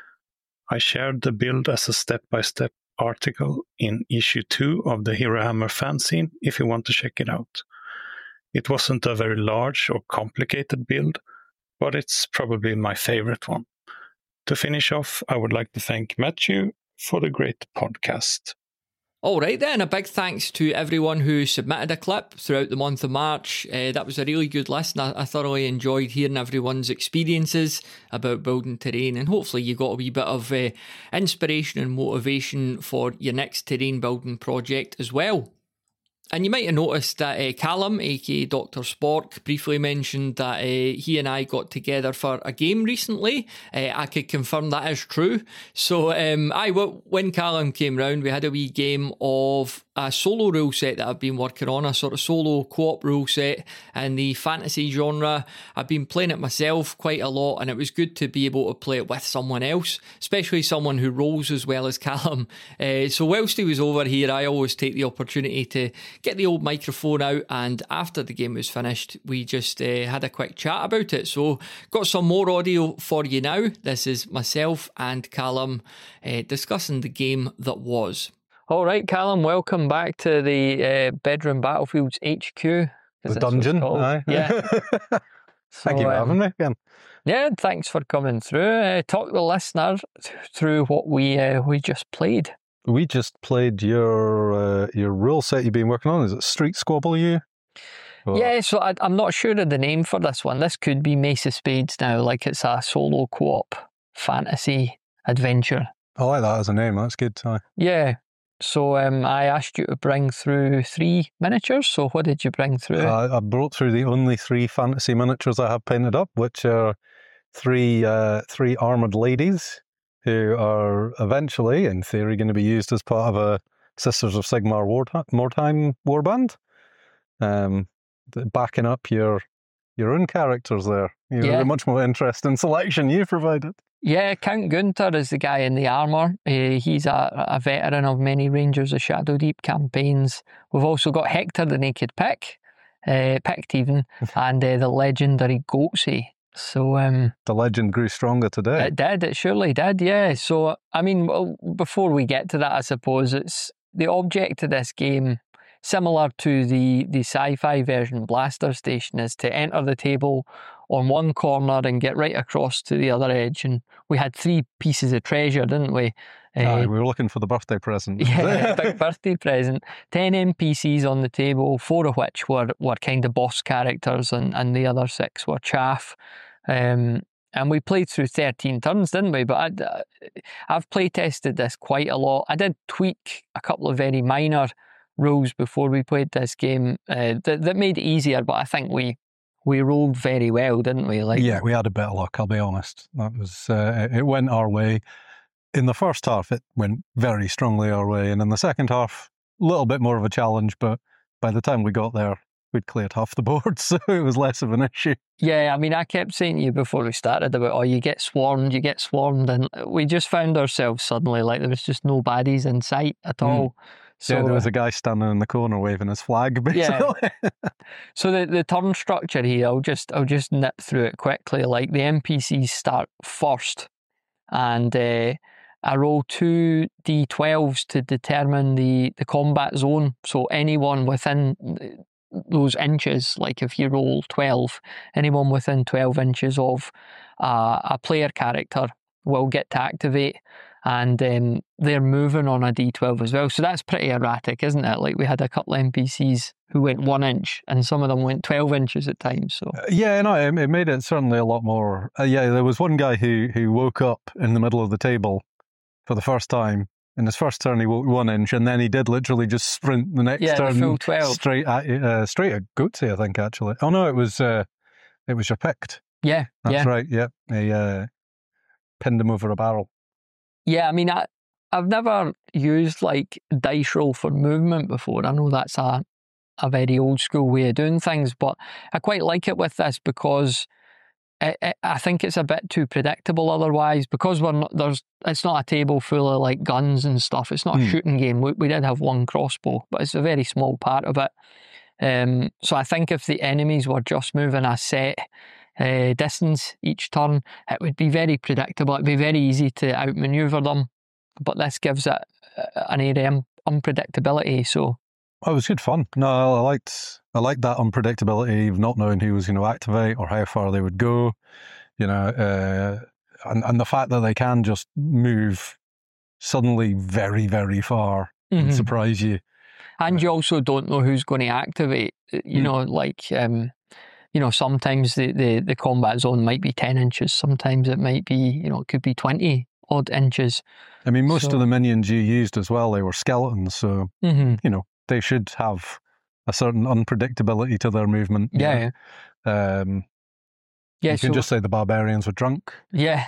I shared the build as a step-by-step article in issue two of the Hero Hammer fanzine if you want to check it out. It wasn't a very large or complicated build, but it's probably my favorite one. To finish off, I would like to thank Matthew for the great podcast. All right then, a big thanks to everyone who submitted a clip throughout the month of March. Uh, that was a really good listen. I, I thoroughly enjoyed hearing everyone's experiences about building terrain, and hopefully you got a wee bit of uh, inspiration and motivation for your next terrain building project as well. And you might have noticed that uh, Callum, aka Doctor Spork, briefly mentioned that uh, he and I got together for a game recently. Uh, I could confirm that is true. So um, I, when Callum came round, we had a wee game of a solo rule set that I've been working on, a sort of solo co-op rule set in the fantasy genre. I've been playing it myself quite a lot, and it was good to be able to play it with someone else, especially someone who rolls as well as Callum. Uh, so whilst he was over here, I always take the opportunity to get the old microphone out, and after the game was finished, we just uh, had a quick chat about it. So got some more audio for you now. This is myself and Callum uh, discussing the game that was. All right, Callum, welcome back to the uh, Bedroom Battlefields H Q. The dungeon, aye. Yeah. So, thank you for um, having me again. Yeah, thanks for coming through. Uh, talk the listener th- through what we uh, we just played. we just played your uh, your rule set you've been working on. Is it Street Squabble U? Or... Yeah, so I, I'm not sure of the name for this one. This could be Mace of Spades now, like it's a solo co-op fantasy adventure. I like that as a name. That's good. Aye. Yeah. So um, I asked you to bring through three miniatures. So what did you bring through? Uh, I brought through the only three fantasy miniatures I have painted up, which are three uh, three armoured ladies who are eventually, in theory, going to be used as part of a Sisters of Sigmar war wartime warband. Um, backing up your your own characters there. You Yeah. have a much more interesting selection you provided. Yeah, Count Gunther is the guy in the armour. Uh, he's a, a veteran of many Rangers of Shadowdeep campaigns. We've also got Hector the Naked Pick, uh, Picked even, and uh, the legendary Goatsy. So um, the legend grew stronger today. It did, it surely did, yeah. So, I mean, well, before we get to that, I suppose, it's the object of this game, similar to the, the sci-fi version Blaster Station, is to enter the table on one corner and get right across to the other edge. And we had three pieces of treasure, didn't we? Aye, Uh, we were looking for the birthday present. yeah, big birthday present. Ten N P Cs on the table, four of which were, were kind of boss characters, and, and the other six were chaff. Um, and we played through thirteen turns, didn't we? But I, I've play tested this quite a lot. I did tweak a couple of very minor rules before we played this game uh, that, that made it easier, but I think we we rolled very well, didn't we? Like, yeah, we had a bit of luck, I'll be honest. That was uh, it went our way. In the first half, it went very strongly our way, and in the second half, a little bit more of a challenge, but by the time we got there, we'd cleared half the board, so it was less of an issue. Yeah, I mean, I kept saying to you before we started about, oh, you get swarmed, you get swarmed, and we just found ourselves suddenly like there was just no baddies in sight at all. Mm. So, yeah, there was a guy standing in the corner waving his flag, basically. Yeah. So the, the turn structure here, I'll just I'll just nip through it quickly. Like the N P Cs start first, and uh, I roll two d twelves to determine the, the combat zone. So anyone within those inches, like if you roll twelve, anyone within twelve inches of uh, a player character will get to activate. And um, they're moving on a d twelve as well. So that's pretty erratic, isn't it? Like we had a couple of N P Cs who went one inch and some of them went twelve inches at times. So Uh, yeah, no, it, it made it certainly a lot more. Uh, yeah, there was one guy who, who woke up in the middle of the table for the first time. In his first turn, he walked one inch, and then he did literally just sprint the next Yeah, the turn full twelve. straight at uh, straight at Goatsy, I think, actually. Oh no, it was uh, it was your picked. Yeah, That's yeah. right. Yeah, he uh, pinned him over a barrel. Yeah, I mean, I, I've never used like dice roll for movement before. I know that's a, a very old school way of doing things, but I quite like it with this because it, it, I think it's a bit too predictable otherwise. Because we're not there's it's not a table full of like guns and stuff. It's not a Hmm. shooting game. We, we did have one crossbow, but it's a very small part of it. Um, so I think if the enemies were just moving a set uh, distance each turn, it would be very predictable. It'd be very easy to outmaneuver them, but this gives it uh, an area of unpredictability. So Oh, it was good fun. No, I liked I liked that unpredictability of not knowing who was going to activate or how far they would go. You know, uh, and and the fact that they can just move suddenly very very far and Mhm. surprise you. And you also don't know who's going to activate. You Mm. know, like, um, you know, sometimes the, the, the combat zone might be ten inches. Sometimes it might be, you know, it could be twenty odd inches. I mean, most So- of the minions you used as well, they were skeletons, so Mhm. you know they should have a certain unpredictability to their movement. you Yeah. know. Um, Yeah, you can so- just say the barbarians were drunk. Yeah.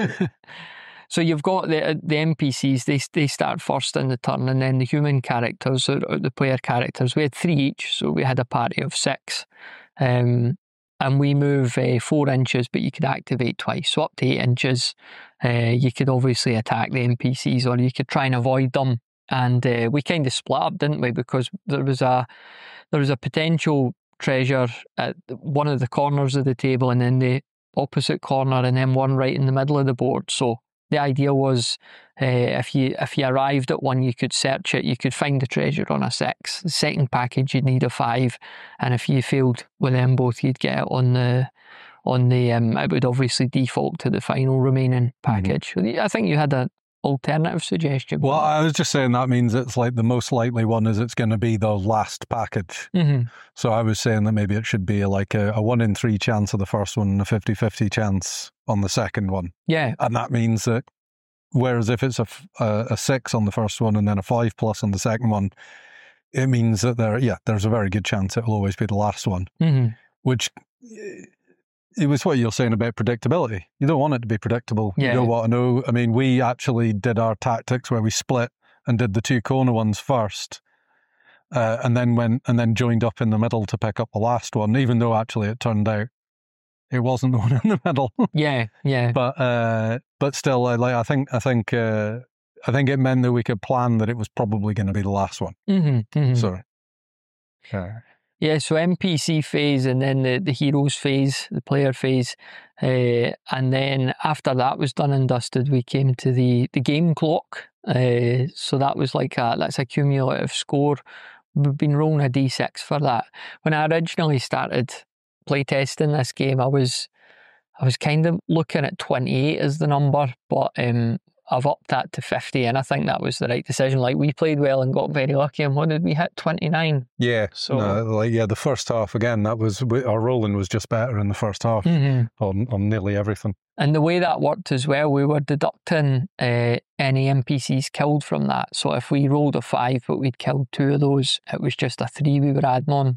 So you've got the the N P Cs, they they start first in the turn, and then the human characters, or, or the player characters, we had three each, so we had a party of six. Um, and we move uh, four inches, but you could activate twice, so up to eight inches. Uh, you could obviously attack the N P Cs, or you could try and avoid them. And uh, we kind of split up, didn't we? Because there was a there was a potential treasure at one of the corners of the table, and then the opposite corner, and then one right in the middle of the board. So the idea was, uh, if you if you arrived at one, you could search it. You could find the treasure on a six. The second package, you'd need a five, and if you failed with them both, you'd get it on the on the. Um, it would obviously default to the final remaining package. I think you had a alternative suggestion. Well, I was just saying that means it's like the most likely one is it's going to be the last package. Mm-hmm. So I was saying that maybe it should be like a, a one in three chance of the first one and a fifty-fifty chance on the second one. Yeah. And that means that, whereas if it's a, a, a six on the first one and then a five plus on the second one, it means that there, yeah, there's a very good chance it will always be the last one. Mm-hmm. Which, it was what you're saying about predictability. You don't want it to be predictable. Yeah. You don't want to know. I mean, we actually did our tactics where we split and did the two corner ones first, uh, and then went and then joined up in the middle to pick up the last one, even though actually it turned out it wasn't the one in the middle. Yeah, yeah. But uh, but still, uh, like I think I think uh, I think it meant that we could plan that it was probably going to be the last one. Mm-hmm, mm-hmm. So, yeah. Yeah, so N P C phase and then the, the heroes phase, the player phase. Uh, and then after that was done and dusted, we came to the, the game clock. Uh, so that was like a, that's a cumulative score. We've been rolling a d six for that. When I originally started playtesting this game, I was I was kind of looking at twenty-eight as the number, but um, I've upped that to fifty, and I think that was the right decision. Like, we played well and got very lucky, and what did we hit? twenty-nine? Yeah, so no, like yeah, the first half again. That was our rolling was just better in the first half mm-hmm. on on nearly everything. And the way that worked as well, we were deducting uh, any N P Cs killed from that. So if we rolled a five, but we'd killed two of those, it was just a three we were adding on.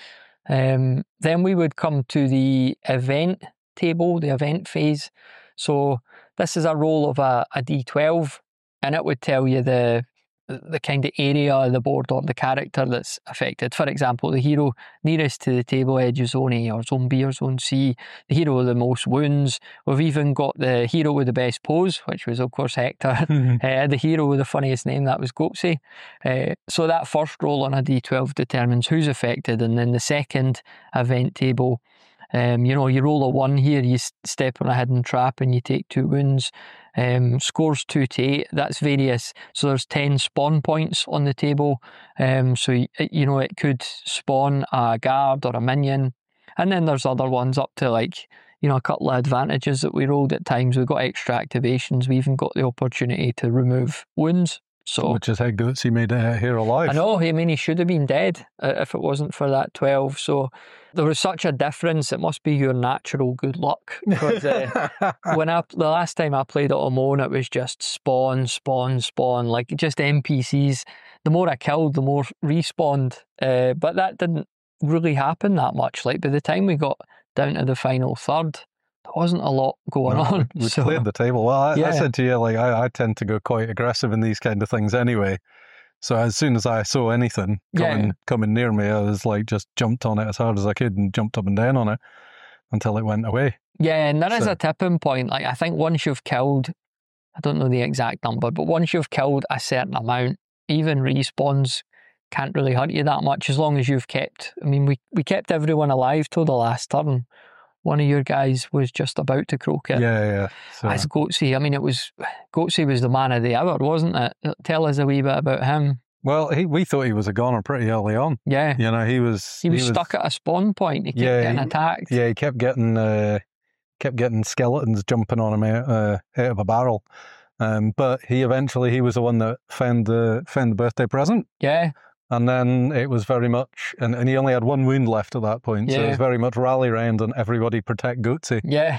Um, then we would come to the event table, the event phase. So this is a roll of a, a d twelve, and it would tell you the the kind of area of the board or the character that's affected. For example, the hero nearest to the table edge is zone A or zone B or zone C, the hero with the most wounds. We've even got the hero with the best pose, which was of course Hector, uh, the hero with the funniest name, that was Goatsy. Uh, so that first roll on a d twelve determines who's affected, and then the second event table, Um, you know, you roll a one here, you step on a hidden trap and you take two wounds. Um, scores two to eight, that's various. So there's ten spawn points on the table. Um, so, you, you know, it could spawn a guard or a minion. And then there's other ones up to like, you know, a couple of advantages that we rolled at times. We've got extra activations. We even got the opportunity to remove wounds. So, which is how Goatsy made it out here alive. I know, I mean, he should have been dead uh, if it wasn't for that twelve. So there was such a difference. It must be your natural good luck. Because uh, when I, the last time I played it alone, it was just spawn, spawn, spawn, like just N P Cs. The more I killed, the more respawned. Uh, but that didn't really happen that much. Like by the time we got down to the final third, there wasn't a lot going no, on. We so, played the table. Well, I, yeah. I said to you, like, I, I tend to go quite aggressive in these kind of things anyway. So as soon as I saw anything coming, yeah. coming near me, I was like, just jumped on it as hard as I could and jumped up and down on it until it went away. Yeah, and there so. is a tipping point. Like, I think once you've killed, I don't know the exact number, but once you've killed a certain amount, even respawns can't really hurt you that much as long as you've kept, I mean, we, we kept everyone alive till the last turn. One of your guys was just about to croak it. Yeah, yeah. So. As Goatsy, I mean, it was, Goatsy was the man of the hour, wasn't it? Tell us a wee bit about him. Well, he, we thought he was a goner pretty early on. Yeah. You know, he was... He was, he was stuck at a spawn point. He kept yeah, getting he, attacked. Yeah, he kept getting uh, kept getting skeletons jumping on him out, uh, out of a barrel. Um, but he eventually, he was the one that found the, found the birthday present. Yeah. And then it was very much, and, and he only had one wound left at that point, yeah. so it was very much rally round and everybody protect Goatsy. Yeah.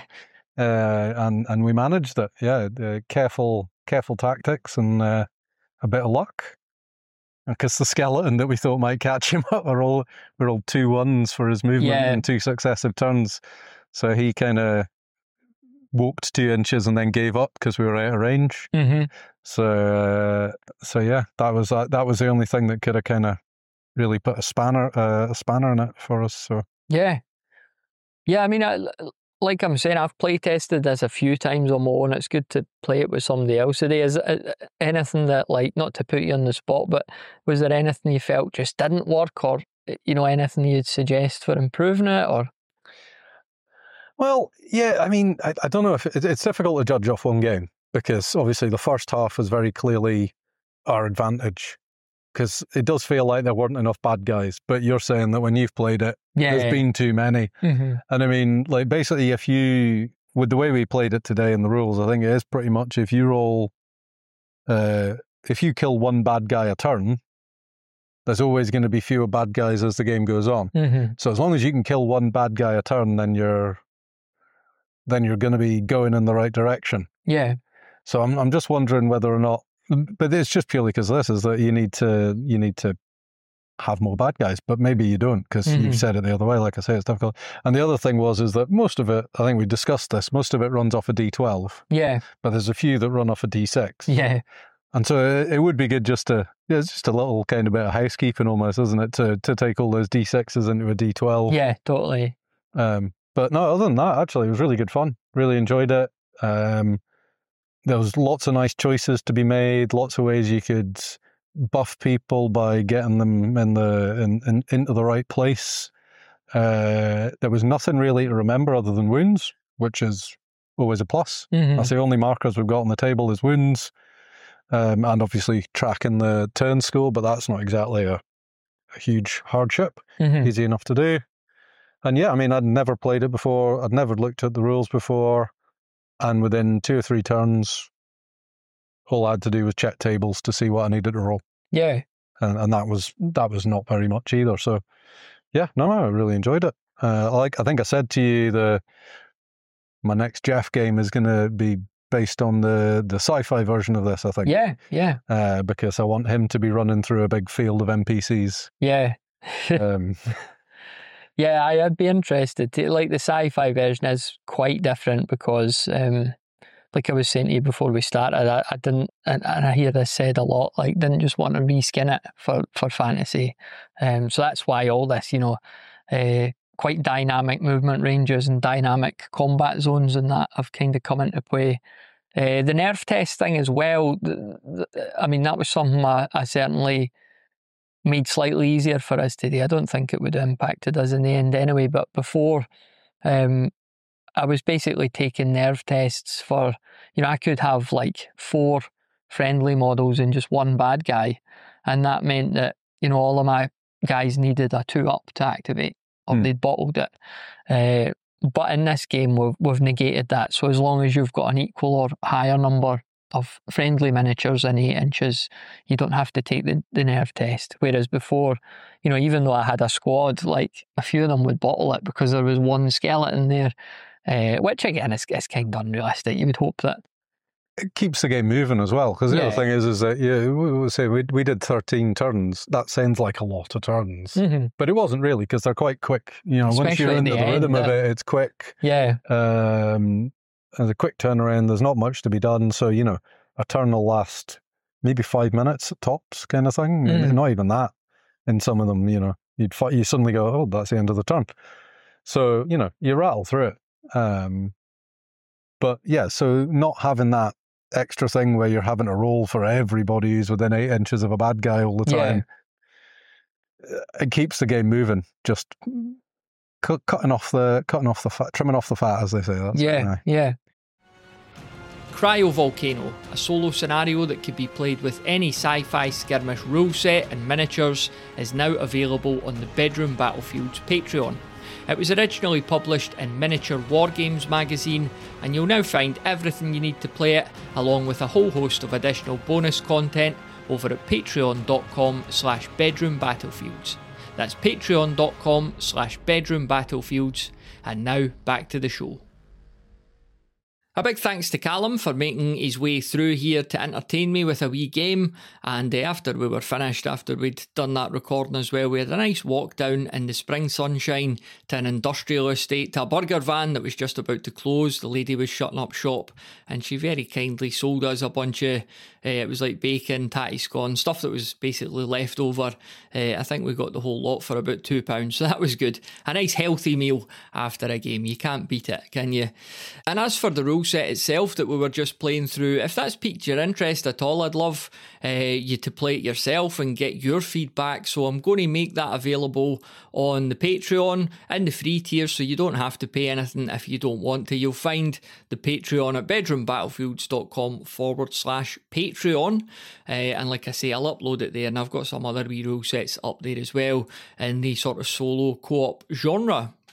Uh, and, and we managed it, yeah. Uh, careful careful tactics and uh, a bit of luck. Because the skeleton that we thought might catch him up were all, were all two ones for his movement yeah. in two successive turns. So he kind of walked two inches and then gave up because we were out of range. Mm-hmm. So, uh, so yeah, that was uh, that was the only thing that could have kind of really put a spanner uh, a spanner in it for us. So yeah, yeah. I mean, I, like I'm saying, I've play tested this a few times on my own. It's good to play it with somebody else today. Is it anything that, like, not to put you on the spot, but was there anything you felt just didn't work, or you know, anything you'd suggest for improving it, or? Well, yeah, I mean, I, I don't know if it, it's difficult to judge off one game because obviously the first half was very clearly our advantage because it does feel like there weren't enough bad guys. But you're saying that when you've played it, yeah, there's yeah. been too many. Mm-hmm. And I mean, like basically, if you, with the way we played it today and the rules, I think it is pretty much if you roll uh, if you kill one bad guy a turn, there's always going to be fewer bad guys as the game goes on. Mm-hmm. So as long as you can kill one bad guy a turn, then you're then you're going to be going in the right direction. Yeah. So I'm I'm just wondering whether or not, but it's just purely because this is that you need to you need to have more bad guys, but maybe you don't because Mhm. you've said it the other way. Like I say, it's difficult. And the other thing was is that most of it, I think we discussed this, most of it runs off a D twelve, Yeah. but there's a few that run off a D six. Yeah. And so it, it would be good just to, yeah, it's just a little kind of bit of housekeeping almost, isn't it, to to take all those D sixes into a D twelve. Yeah, totally. Um, but no, other than that, actually, it was really good fun. Really enjoyed it. Um, there was lots of nice choices to be made, lots of ways you could buff people by getting them in the in, in into the right place. Uh, there was nothing really to remember other than wounds, which is always a plus. Mhm. That's the only markers we've got on the table is wounds, um, and obviously tracking the turn score, but that's not exactly a, a huge hardship. Mhm. Easy enough to do. And yeah, I mean, I'd never played it before. I'd never looked at the rules before. And within two or three turns, all I had to do was check tables to see what I needed to roll. Yeah. And, and that was that was not very much either. So yeah, no, no, I really enjoyed it. Uh, like I think I said to you, the my next Jeff game is going to be based on the the sci-fi version of this. I think. Yeah. Yeah. Uh, because I want him to be running through a big field of N P Cs. Yeah. um, Yeah, I- I'd be interested to, like, the sci-fi version is quite different because, um, like I was saying to you before we started, I, I didn't, and, and I hear this said a lot, like, didn't just want to reskin it for, for fantasy. Um, so that's why all this, you know, uh, quite dynamic movement ranges and dynamic combat zones and that have kind of come into play. Uh, the nerf test thing as well, th- th- I mean, that was something I, I certainly made slightly easier for us today. I don't think it would have impacted us in the end anyway, but before, um, I was basically taking nerve tests for, you know, I could have like four friendly models and just one bad guy, and that meant that, you know, all of my guys needed a two up to activate, or Hmm. they'd bottled it. Uh, but in this game, we've, we've negated that. So as long as you've got an equal or higher number of friendly miniatures in eight inches, you don't have to take the, the nerve test. Whereas before, you know, even though I had a squad, like a few of them would bottle it because there was one skeleton there, uh, which again is, is kind of unrealistic. You would hope that. It keeps the game moving as well, because the Yeah. other thing is, is that yeah, we, we say we we did thirteen turns. That sounds like a lot of turns, Mhm. but it wasn't really because they're quite quick. You know, once Especially you're at into the the, end, rhythm of uh, it, it's quick. Yeah. Um, there's a quick turnaround. There's not much to be done, so you know, a turn will last maybe five minutes at tops, kind of thing. Mhm. Not even that. In some of them, you know, you'd fi- you suddenly go, oh, that's the end of the turn. So you know, you rattle through it. Um, but yeah, so not having that extra thing where you're having to roll for everybody who's within eight inches of a bad guy all the Yeah. time, uh, it keeps the game moving. Just cu- cutting off the cutting off the fat, trimming off the fat, as they say. That's Yeah, uh, yeah. Cryovolcano, a solo scenario that could be played with any sci-fi skirmish rule set and miniatures, is now available on the Bedroom Battlefields Patreon. It was originally published in Miniature Wargames magazine, and you'll now find everything you need to play it, along with a whole host of additional bonus content over at patreon.com slash bedroombattlefields. That's patreon.com slash bedroombattlefields. And now back to the show. A big thanks to Callum for making his way through here to entertain me with a wee game, and uh, after we were finished, after we'd done that recording as well, we had a nice walk down in the spring sunshine to an industrial estate, to a burger van that was just about to close. The lady was shutting up shop, and she very kindly sold us a bunch of, uh, it was like bacon, tatty scone, stuff that was basically left over. Uh, I think we got the whole lot for about two pounds, so that was good. A nice healthy meal after a game. You can't beat it, can you? And as for the rules set itself that we were just playing through, if that's piqued your interest at all, I'd love uh, you to play it yourself and get your feedback. So I'm going to make that available on the Patreon in the free tier, so you don't have to pay anything if you don't want to. You'll find the Patreon at bedroombattlefields.com forward slash Patreon. Uh, and like I say, I'll upload it there, and I've got some other wee rule sets up there as well in the sort of solo co-op genre.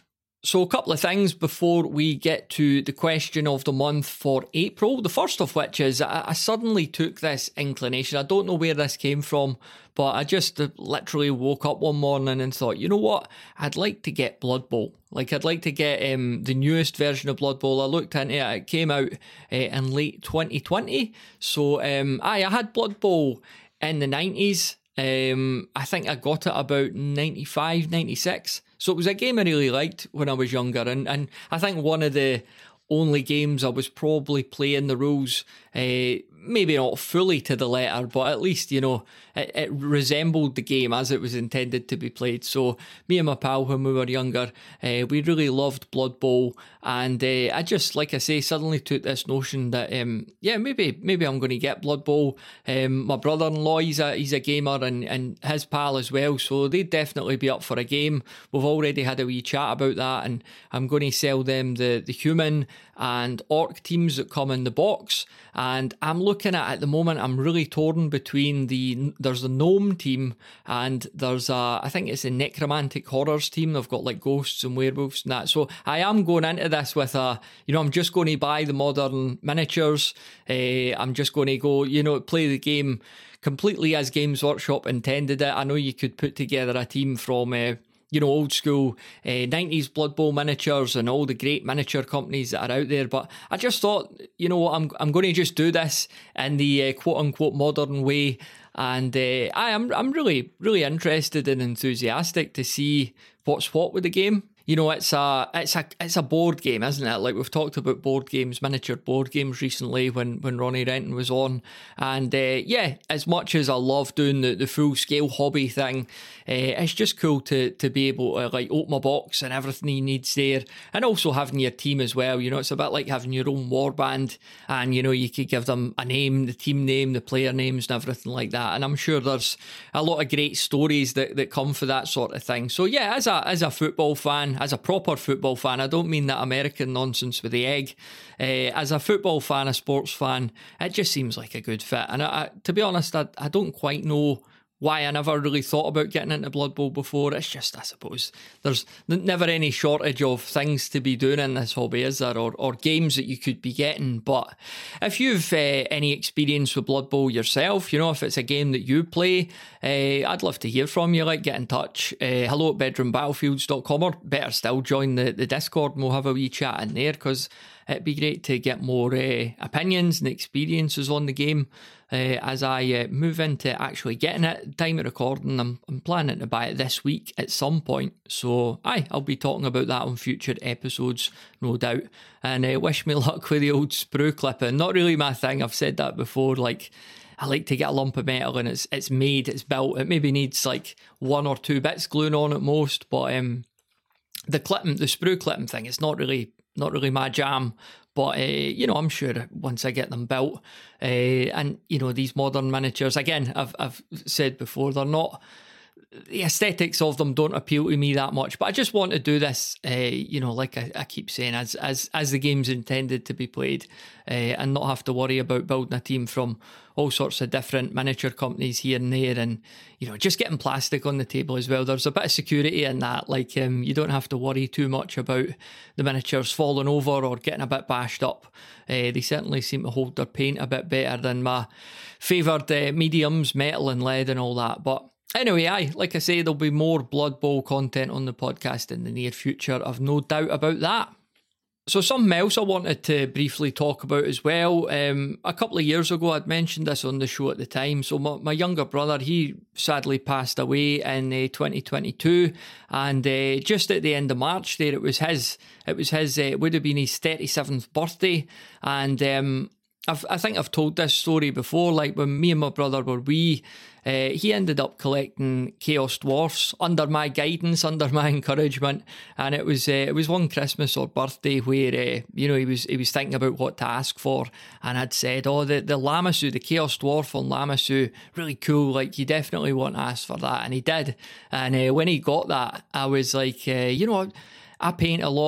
So a couple of things before we get to the question of the month for April. The first of which is I, I suddenly took this inclination. I don't know where this came from, but I just literally woke up one morning and thought, you know what? I'd like to get Blood Bowl. Like, I'd like to get um, the newest version of Blood Bowl. I looked into it. It came out uh, in late twenty twenty. So um, aye, I had Blood Bowl in the nineties. Um, I think I got it about ninety-five, ninety-six. So it was a game I really liked when I was younger. And, and I think one of the only games I was probably playing the rules, uh, maybe not fully to the letter, but at least, you know, it, it resembled the game as it was intended to be played. So me and my pal, when we were younger, uh, we really loved Blood Bowl. And uh, I just, like I say, suddenly took this notion that, um, yeah, maybe maybe I'm going to get Blood Bowl. Um, my brother-in-law, he's a, he's a gamer, and, and his pal as well, so they'd definitely be up for a game. We've already had a wee chat about that, and I'm going to sell them the, the human and orc teams that come in the box. And I'm looking at, at the moment, I'm really torn between the, there's the gnome team, and there's a, I think it's a necromantic horrors team. They've got like ghosts and werewolves and that. So I am going into this with a, you know, I'm just going to buy the modern miniatures. Uh, I'm just going to go, you know, play the game completely as Games Workshop intended it. I know you could put together a team from, uh, you know, old school uh, nineties Blood Bowl miniatures and all the great miniature companies that are out there. But I just thought, you know, I'm I'm going to just do this in the uh, quote unquote modern way. And uh, I am I'm really really interested and enthusiastic to see what's what with the game. You know, it's a it's a it's a board game, isn't it? Like, we've talked about board games, miniature board games recently when, when Ronnie Renton was on. And uh, yeah, as much as I love doing the, the full scale hobby thing, uh, it's just cool to to be able to like open a box and everything you need's there, and also having your team as well. You know, it's a bit like having your own warband, and you know, you could give them a name, the team name, the player names, and everything like that. And I'm sure there's a lot of great stories that, that come for that sort of thing. So yeah, as a as a football fan, as a proper football fan, I don't mean that American nonsense with the egg. Uh, as a football fan, a sports fan, it just seems like a good fit. And I, I, to be honest, I, I don't quite know why I never really thought about getting into Blood Bowl before. It's just, I suppose, there's never any shortage of things to be doing in this hobby, is there? Or, or games that you could be getting. But if you've uh, any experience with Blood Bowl yourself, you know, if it's a game that you play, uh, I'd love to hear from you. Like, get in touch. Uh, hello at bedroom battlefields dot com, or better still, join the, the Discord and we'll have a wee chat in there, because it'd be great to get more uh, opinions and experiences on the game. Uh, as I uh, move into actually getting it, time of recording, I'm, I'm planning to buy it this week at some point. So, aye, I'll be talking about that on future episodes, no doubt. And uh, wish me luck with the old sprue clipping. Not really my thing, I've said that before. Like, I like to get a lump of metal and it's it's made, it's built. It maybe needs like one or two bits gluing on at most, but um, the clipping, the sprue clipping thing, it's not really not really my jam. But, uh, you know, I'm sure once I get them built, uh, and, you know, these modern miniatures, again, I've I've said before, they're not, the aesthetics of them don't appeal to me that much. But I just want to do this, uh, you know, like I, I keep saying, as as as the game's intended to be played, uh, and not have to worry about building a team from all sorts of different miniature companies here and there, and, you know, just getting plastic on the table as well. There's a bit of security in that. Like, um, you don't have to worry too much about the miniatures falling over or getting a bit bashed up. Uh, they certainly seem to hold their paint a bit better than my favoured uh, mediums, metal and lead and all that. But anyway, aye, like I say, there'll be more Blood Bowl content on the podcast in the near future. I've no doubt about that. So something else I wanted to briefly talk about as well. Um, a couple of years ago, I'd mentioned this on the show at the time. So my, my younger brother, he sadly passed away in uh, twenty twenty-two, and uh, just at the end of March there, it was his, it was his, uh, it would have been his thirty-seventh birthday, and um, I've, I think I've told this story before. Like, when me and my brother were wee, uh, he ended up collecting Chaos Dwarfs under my guidance, under my encouragement, and it was uh, it was one Christmas or birthday where uh, you know, he was he was thinking about what to ask for, and I'd said, oh, the the Lamassu, the Chaos Dwarf on Lamassu, really cool. Like, you definitely want to ask for that, and he did. And uh, when he got that, I was like, uh, you know, I paint a lot of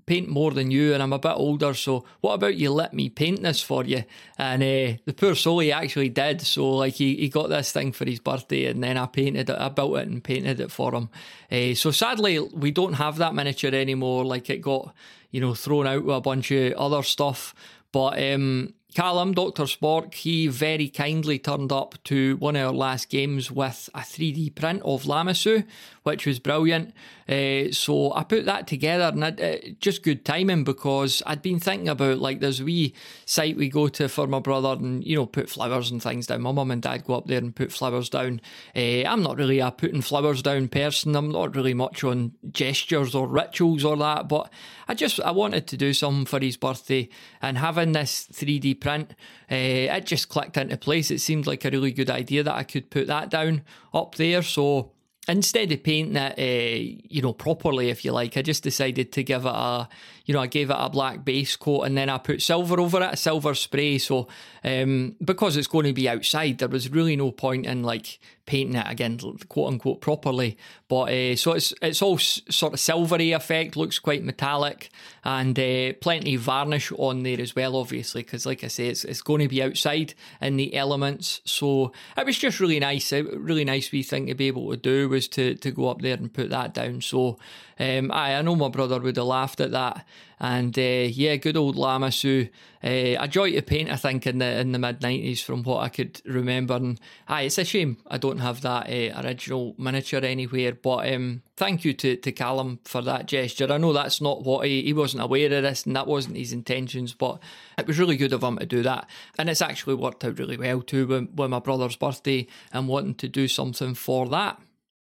paint more than you, and I'm a bit older, so what about you let me paint this for you? And uh, the poor soul, he actually did. So like he, he got this thing for his birthday, and then I painted it, I built it and painted it for him. Uh, so sadly, we don't have that miniature anymore. Like it got, you know, thrown out with a bunch of other stuff. But um, Callum, Doctor Spork, he very kindly turned up to one of our last games with a three D print of Lamassu, which was brilliant. Uh, so I put that together, and it, it, just good timing, because I'd been thinking about, like, there's a wee site we go to for my brother and, you know, put flowers and things down. My mum and dad go up there and put flowers down. Uh, I'm not really a putting flowers down person. I'm not really much on gestures or rituals or that, but I just, I wanted to do something for his birthday, and having this three D print, uh, it just clicked into place. It seemed like a really good idea that I could put that down up there. So instead of painting it, uh, you know, properly, if you like, I just decided to give it a, you know, I gave it a black base coat, and then I put silver over it, a silver spray. So um, because it's going to be outside, there was really no point in like painting it again, quote unquote, properly. But uh, so it's it's all s- sort of silvery effect, looks quite metallic, and uh, plenty of varnish on there as well, obviously, because like I say, it's it's going to be outside in the elements. So it was just really nice, a really nice wee thing to be able to do, was to to go up there and put that down. So um, I I know my brother would have laughed at that. And uh, yeah, good old Lamassu. Uh, a joy to paint, I think, in the in the mid nineties, from what I could remember. And aye, it's a shame I don't have that uh, original miniature anywhere. But um, thank you to, to Callum for that gesture. I know that's not what he, he wasn't aware of this, and that wasn't his intentions, but it was really good of him to do that. And it's actually worked out really well too with, with my brother's birthday and wanting to do something for that.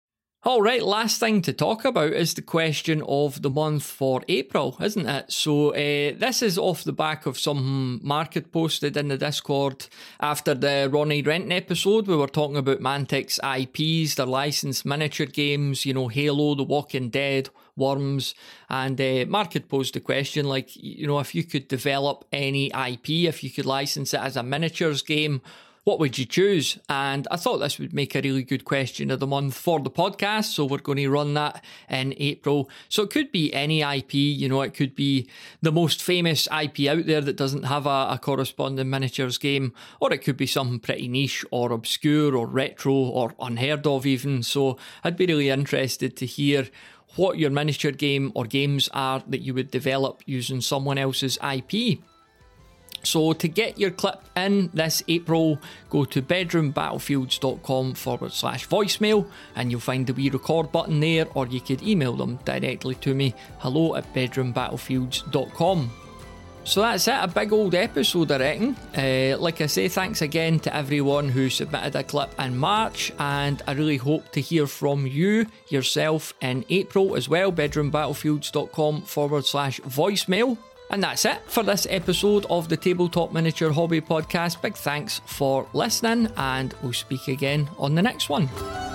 All right, last thing to talk about is the question of the month for April, isn't it? So uh, this is off the back of something Mark had posted in the Discord after the Ronnie Renton episode. We were talking about Mantic's I Ps, their licensed miniature games, you know, Halo, The Walking Dead, Worms, and uh, Mark had posed the question, like, you know, if you could develop any I P, if you could license it as a miniatures game, what would you choose? And I thought this would make a really good question of the month for the podcast, so we're going to run that in April. So it could be any I P, you know, it could be the most famous I P out there that doesn't have a, a corresponding miniatures game, or it could be something pretty niche or obscure or retro or unheard of even. So I'd be really interested to hear what your miniature game or games are that you would develop using someone else's I P. So to get your clip in this April, go to bedroombattlefields.com forward slash voicemail, and you'll find the wee record button there, or you could email them directly to me, hello at bedroombattlefields dot com. So that's it, a big old episode, I reckon. Uh, like I say, thanks again to everyone who submitted a clip in March, and I really hope to hear from you yourself in April as well, bedroombattlefields.com forward slash voicemail. And that's it for this episode of the Tabletop Miniature Hobby Podcast. Big thanks for listening, and we'll speak again on the next one.